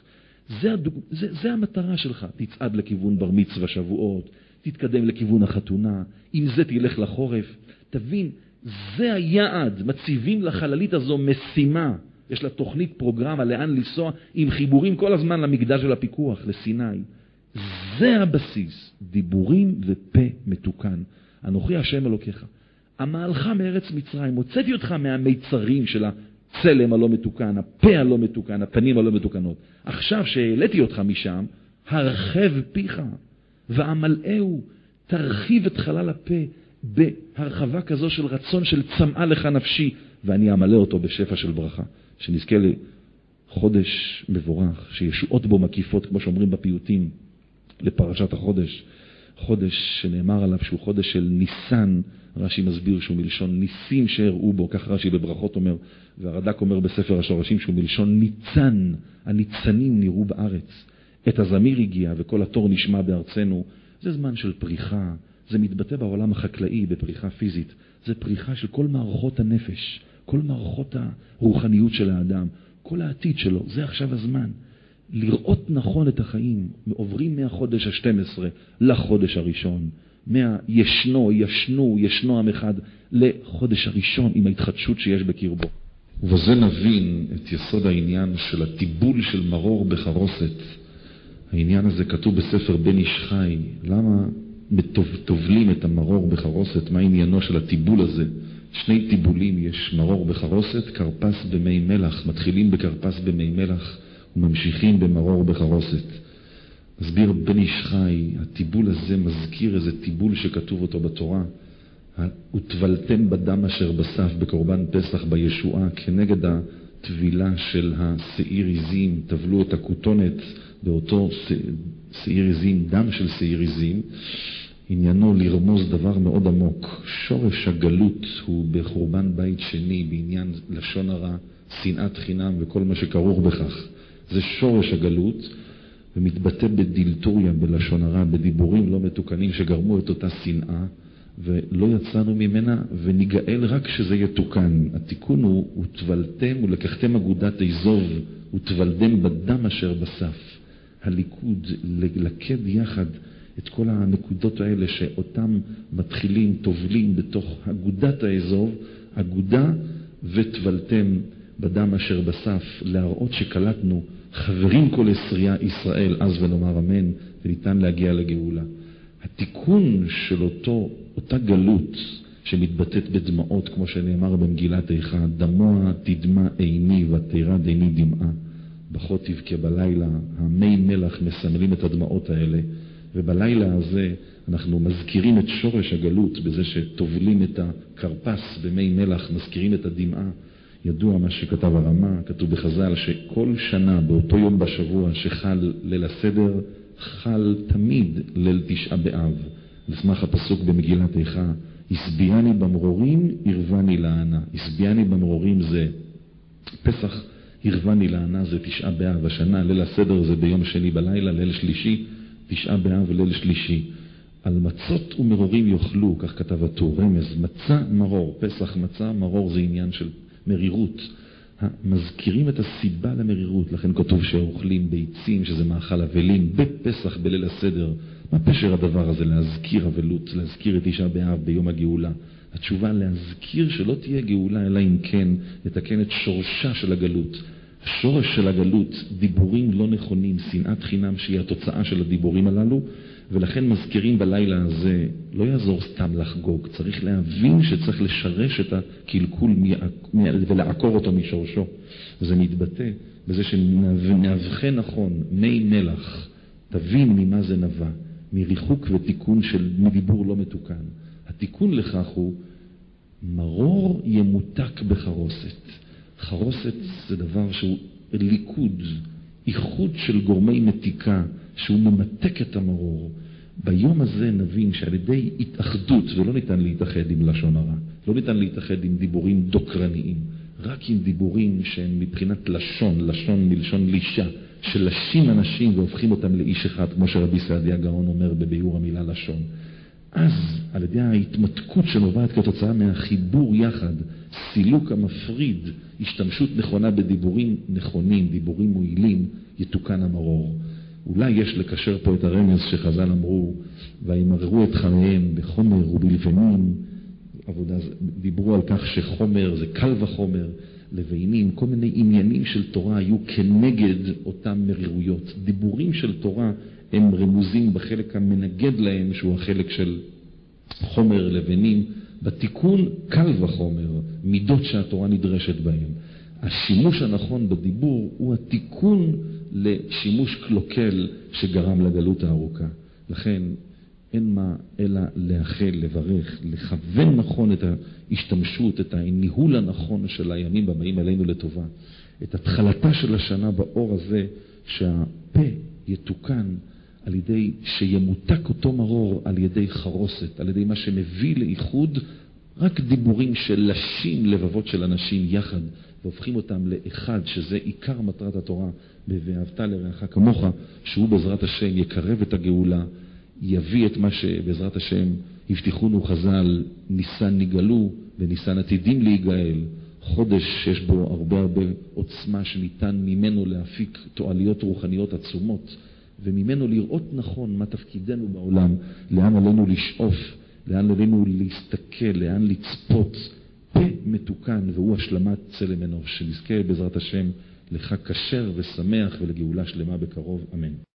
זה המטרה שלך. תצעד לכיוון בר מצווה שבועות, תתקדם לכיוון החתונה, עם זה תלך לחורף. תבין, זה היעד. מציבים לחללית הזו משימה. יש לה תוכנית פרוגרמה לאן לנסוע עם חיבורים כל הזמן למקדש של הפיקוח, לסיני. זה הבסיס, דיבורים ופה מתוקן. אנוכי השם אלוקיך, המהלך מארץ מצרים, הוצאתי אותך מהמיצרים של הצלם הלא מתוקן, הפה הלא מתוקן, הפנים הלא מתוקנות. עכשיו שהעליתי אותך משם, הרחב פיך, ואמלאהו, תרחיב את חלל הפה בהרחבה כזו של רצון של צמאה לך נפשי, ואני אמלא אותו בשפע של ברכה. שנזכה לחודש מבורך, שישועות בו מקיפות, כמו שאומרים בפיוטים לפרשת החודש. חודש שנאמר עליו שהוא חודש של ניסן, רש"י מסביר שהוא מלשון ניסים שהראו בו, כך רש"י בברכות אומר, והרד"ק אומר בספר השורשים שהוא מלשון ניצן, הניצנים נראו בארץ. את הזמיר הגיע וכל התור נשמע בארצנו. זה זמן של פריחה, זה מתבטא בעולם החקלאי בפריחה פיזית, זה פריחה של כל מערכות הנפש, כל מערכות הרוחניות של האדם, כל העתיד שלו. זה עכשיו הזמן לראות נכון את החיים. עוברים מהחודש ה-12 לחודש הראשון, ישנו עם אחד לחודש הראשון עם ההתחדשות שיש בקרבו. ובזה נבין את יסוד העניין של הטיבול של מרור בחרוסת. העניין הזה כתוב בספר בן איש חי. למה טובלים את המרור בחרוסת? מה עניינו של הטיבול הזה? שני טיבולים יש: מרור בחרוסת, קרפס במי מלח. מתחילים בקרפס במי מלח וממשיכים במרור בחרוסת. מסביר בן איש חי, הטיבול הזה מזכיר איזה טיבול שכתוב אותו בתורה. ותבלתם בדם אשר בסף בקורבן פסח בישועה, כנגד הטבילה של השעיר עזים. טבלו את הכותונת באותו שעיר עזים, דם של שעיר עזים. עניינו לרמוז דבר מאוד עמוק. שורש הגלות הוא בחורבן בית שני, בעניין לשון הרע, שנאת חינם וכל מה שכרוך בכך. זה שורש הגלות, ומתבטא בדילטוריה, בלשון הרע, בדיבורים לא מתוקנים שגרמו את אותה שנאה, ולא יצאנו ממנה, וניגאל רק שזה יתוקן. התיקון הוא, ותבלתם ולקחתם אגודת איזוב, ותבלתם בדם אשר בסף. הליכוד, לקד יחד את כל הנקודות האלה שאותם מתחילים, תובלים בתוך אגודת האזוב, אגודה ותבלתם בדם אשר בסף, להראות שקלטנו חברים כל ישראל, אז ונאמר אמן, וניתן להגיע לגאולה. התיקון של אותה גלות שמתבטאת בדמעות, כמו שנאמר במגילת איכה, דמוע תדמע עיני ותירד עיני דמעה, בכה תבכה בלילה. המי מלח מסמלים את הדמעות האלה, ובלילה הזה אנחנו מזכירים את שורש הגלות בזה שטובלים את הקרפס במי מלח, מזכירים את הדמעה. ידוע מה שכתב הרמה, כתוב בחז"ל שכל שנה באותו יום בשבוע שחל ליל הסדר, חל תמיד ליל תשעה באב. לסמך הפסוק במגילת איכה, הסביאני במרורים, הרבני לענה. הסביאני במרורים זה פסח, הרבני לענה זה תשעה באב. השנה ליל הסדר זה ביום שני בלילה, ליל שלישי, תשעה באב ליל שלישי. על מצות ומרורים יאכלו, כך כתב הטור, רמז, מצה מרור, פסח מצה מרור זה עניין של מרירות. מזכירים את הסיבה למרירות, לכן כתוב שאוכלים ביצים, שזה מאכל אבלים, בפסח בליל הסדר. מה פשר הדבר הזה? להזכיר אבלות, להזכיר את תשעה באב ביום הגאולה. התשובה להזכיר שלא תהיה גאולה, אלא אם כן לתקן את שורשה של הגלות. השורש של הגלות, דיבורים לא נכונים, שנאת חינם שהיא התוצאה של הדיבורים הללו, ולכן מזכירים בלילה הזה. לא יעזור סתם לחגוג, צריך להבין שצריך לשרש את הקלקול ולעקור אותו משורשו. וזה מתבטא בזה שנאבחן נכון מי מלח, תבין ממה זה נבע, מריחוק ותיקון מדיבור לא מתוקן. התיקון לכך הוא מרור ימותק בחרוסת. חרוסת זה דבר שהוא ליכוד, איחוד של גורמי מתיקה, שהוא ממתק את המרור. ביום הזה נבין שעל ידי התאחדות, ולא ניתן להתאחד עם לשון הרע, לא ניתן להתאחד עם דיבורים דוקרניים, רק עם דיבורים שהם מבחינת לשון מלשון לישה, שלשים אנשים והופכים אותם לאיש אחד, כמו שרבי סעדיה גאון אומר בביאור המילה לשון. אז על ידי ההתמתקות שנובעת כתוצאה מהחיבור יחד, סילוק המפריד, השתמשות נכונה בדיבורים נכונים, דיבורים מועילים, יתוקן המרור. אולי יש לקשר פה את הרמז שחז"ל אמרו, וימררו את חייהם בחומר ובלבנים. דיברו על כך שחומר זה קל וחומר, לבנים, כל מיני עניינים של תורה היו כנגד אותם מרירויות. דיבורים של תורה הם רמוזים בחלק המנגד להם, שהוא החלק של חומר לבנים. בתיקון קל וחומר, מידות שהתורה נדרשת בהם. השימוש הנכון בדיבור הוא התיקון לשימוש קלוקל שגרם לגלות הארוכה. לכן אין מה אלא לאחל, לברך, לכוון נכון את ההשתמשות, את הניהול הנכון של הימים הבאים עלינו לטובה. את התחלתה של השנה באור הזה, שהפה יתוקן על ידי שימותק אותו מרור על ידי חרוסת, על ידי מה שמביא לאיחוד רק דיבורים של לשים לבבות של אנשים יחד, והופכים אותם לאחד, שזה עיקר מטרת התורה, ואהבת לרעך כמוך, שהוא בעזרת השם יקרב את הגאולה, יביא את מה שבעזרת השם הבטיחונו חז"ל, ניסן נגאלו וניסן עתידים להיגאל, חודש שיש בו הרבה עוצמה שניתן ממנו להפיק תועליות רוחניות עצומות, וממנו לראות נכון מה תפקידנו בעולם, לאן עלינו לשאוף, לאן עלינו להסתכל, לאן לצפות. פה מתוקן, והוא השלמת צלם אנוש, שנזכה בעזרת השם לחג כשר ושמח ולגאולה שלמה בקרוב, אמן.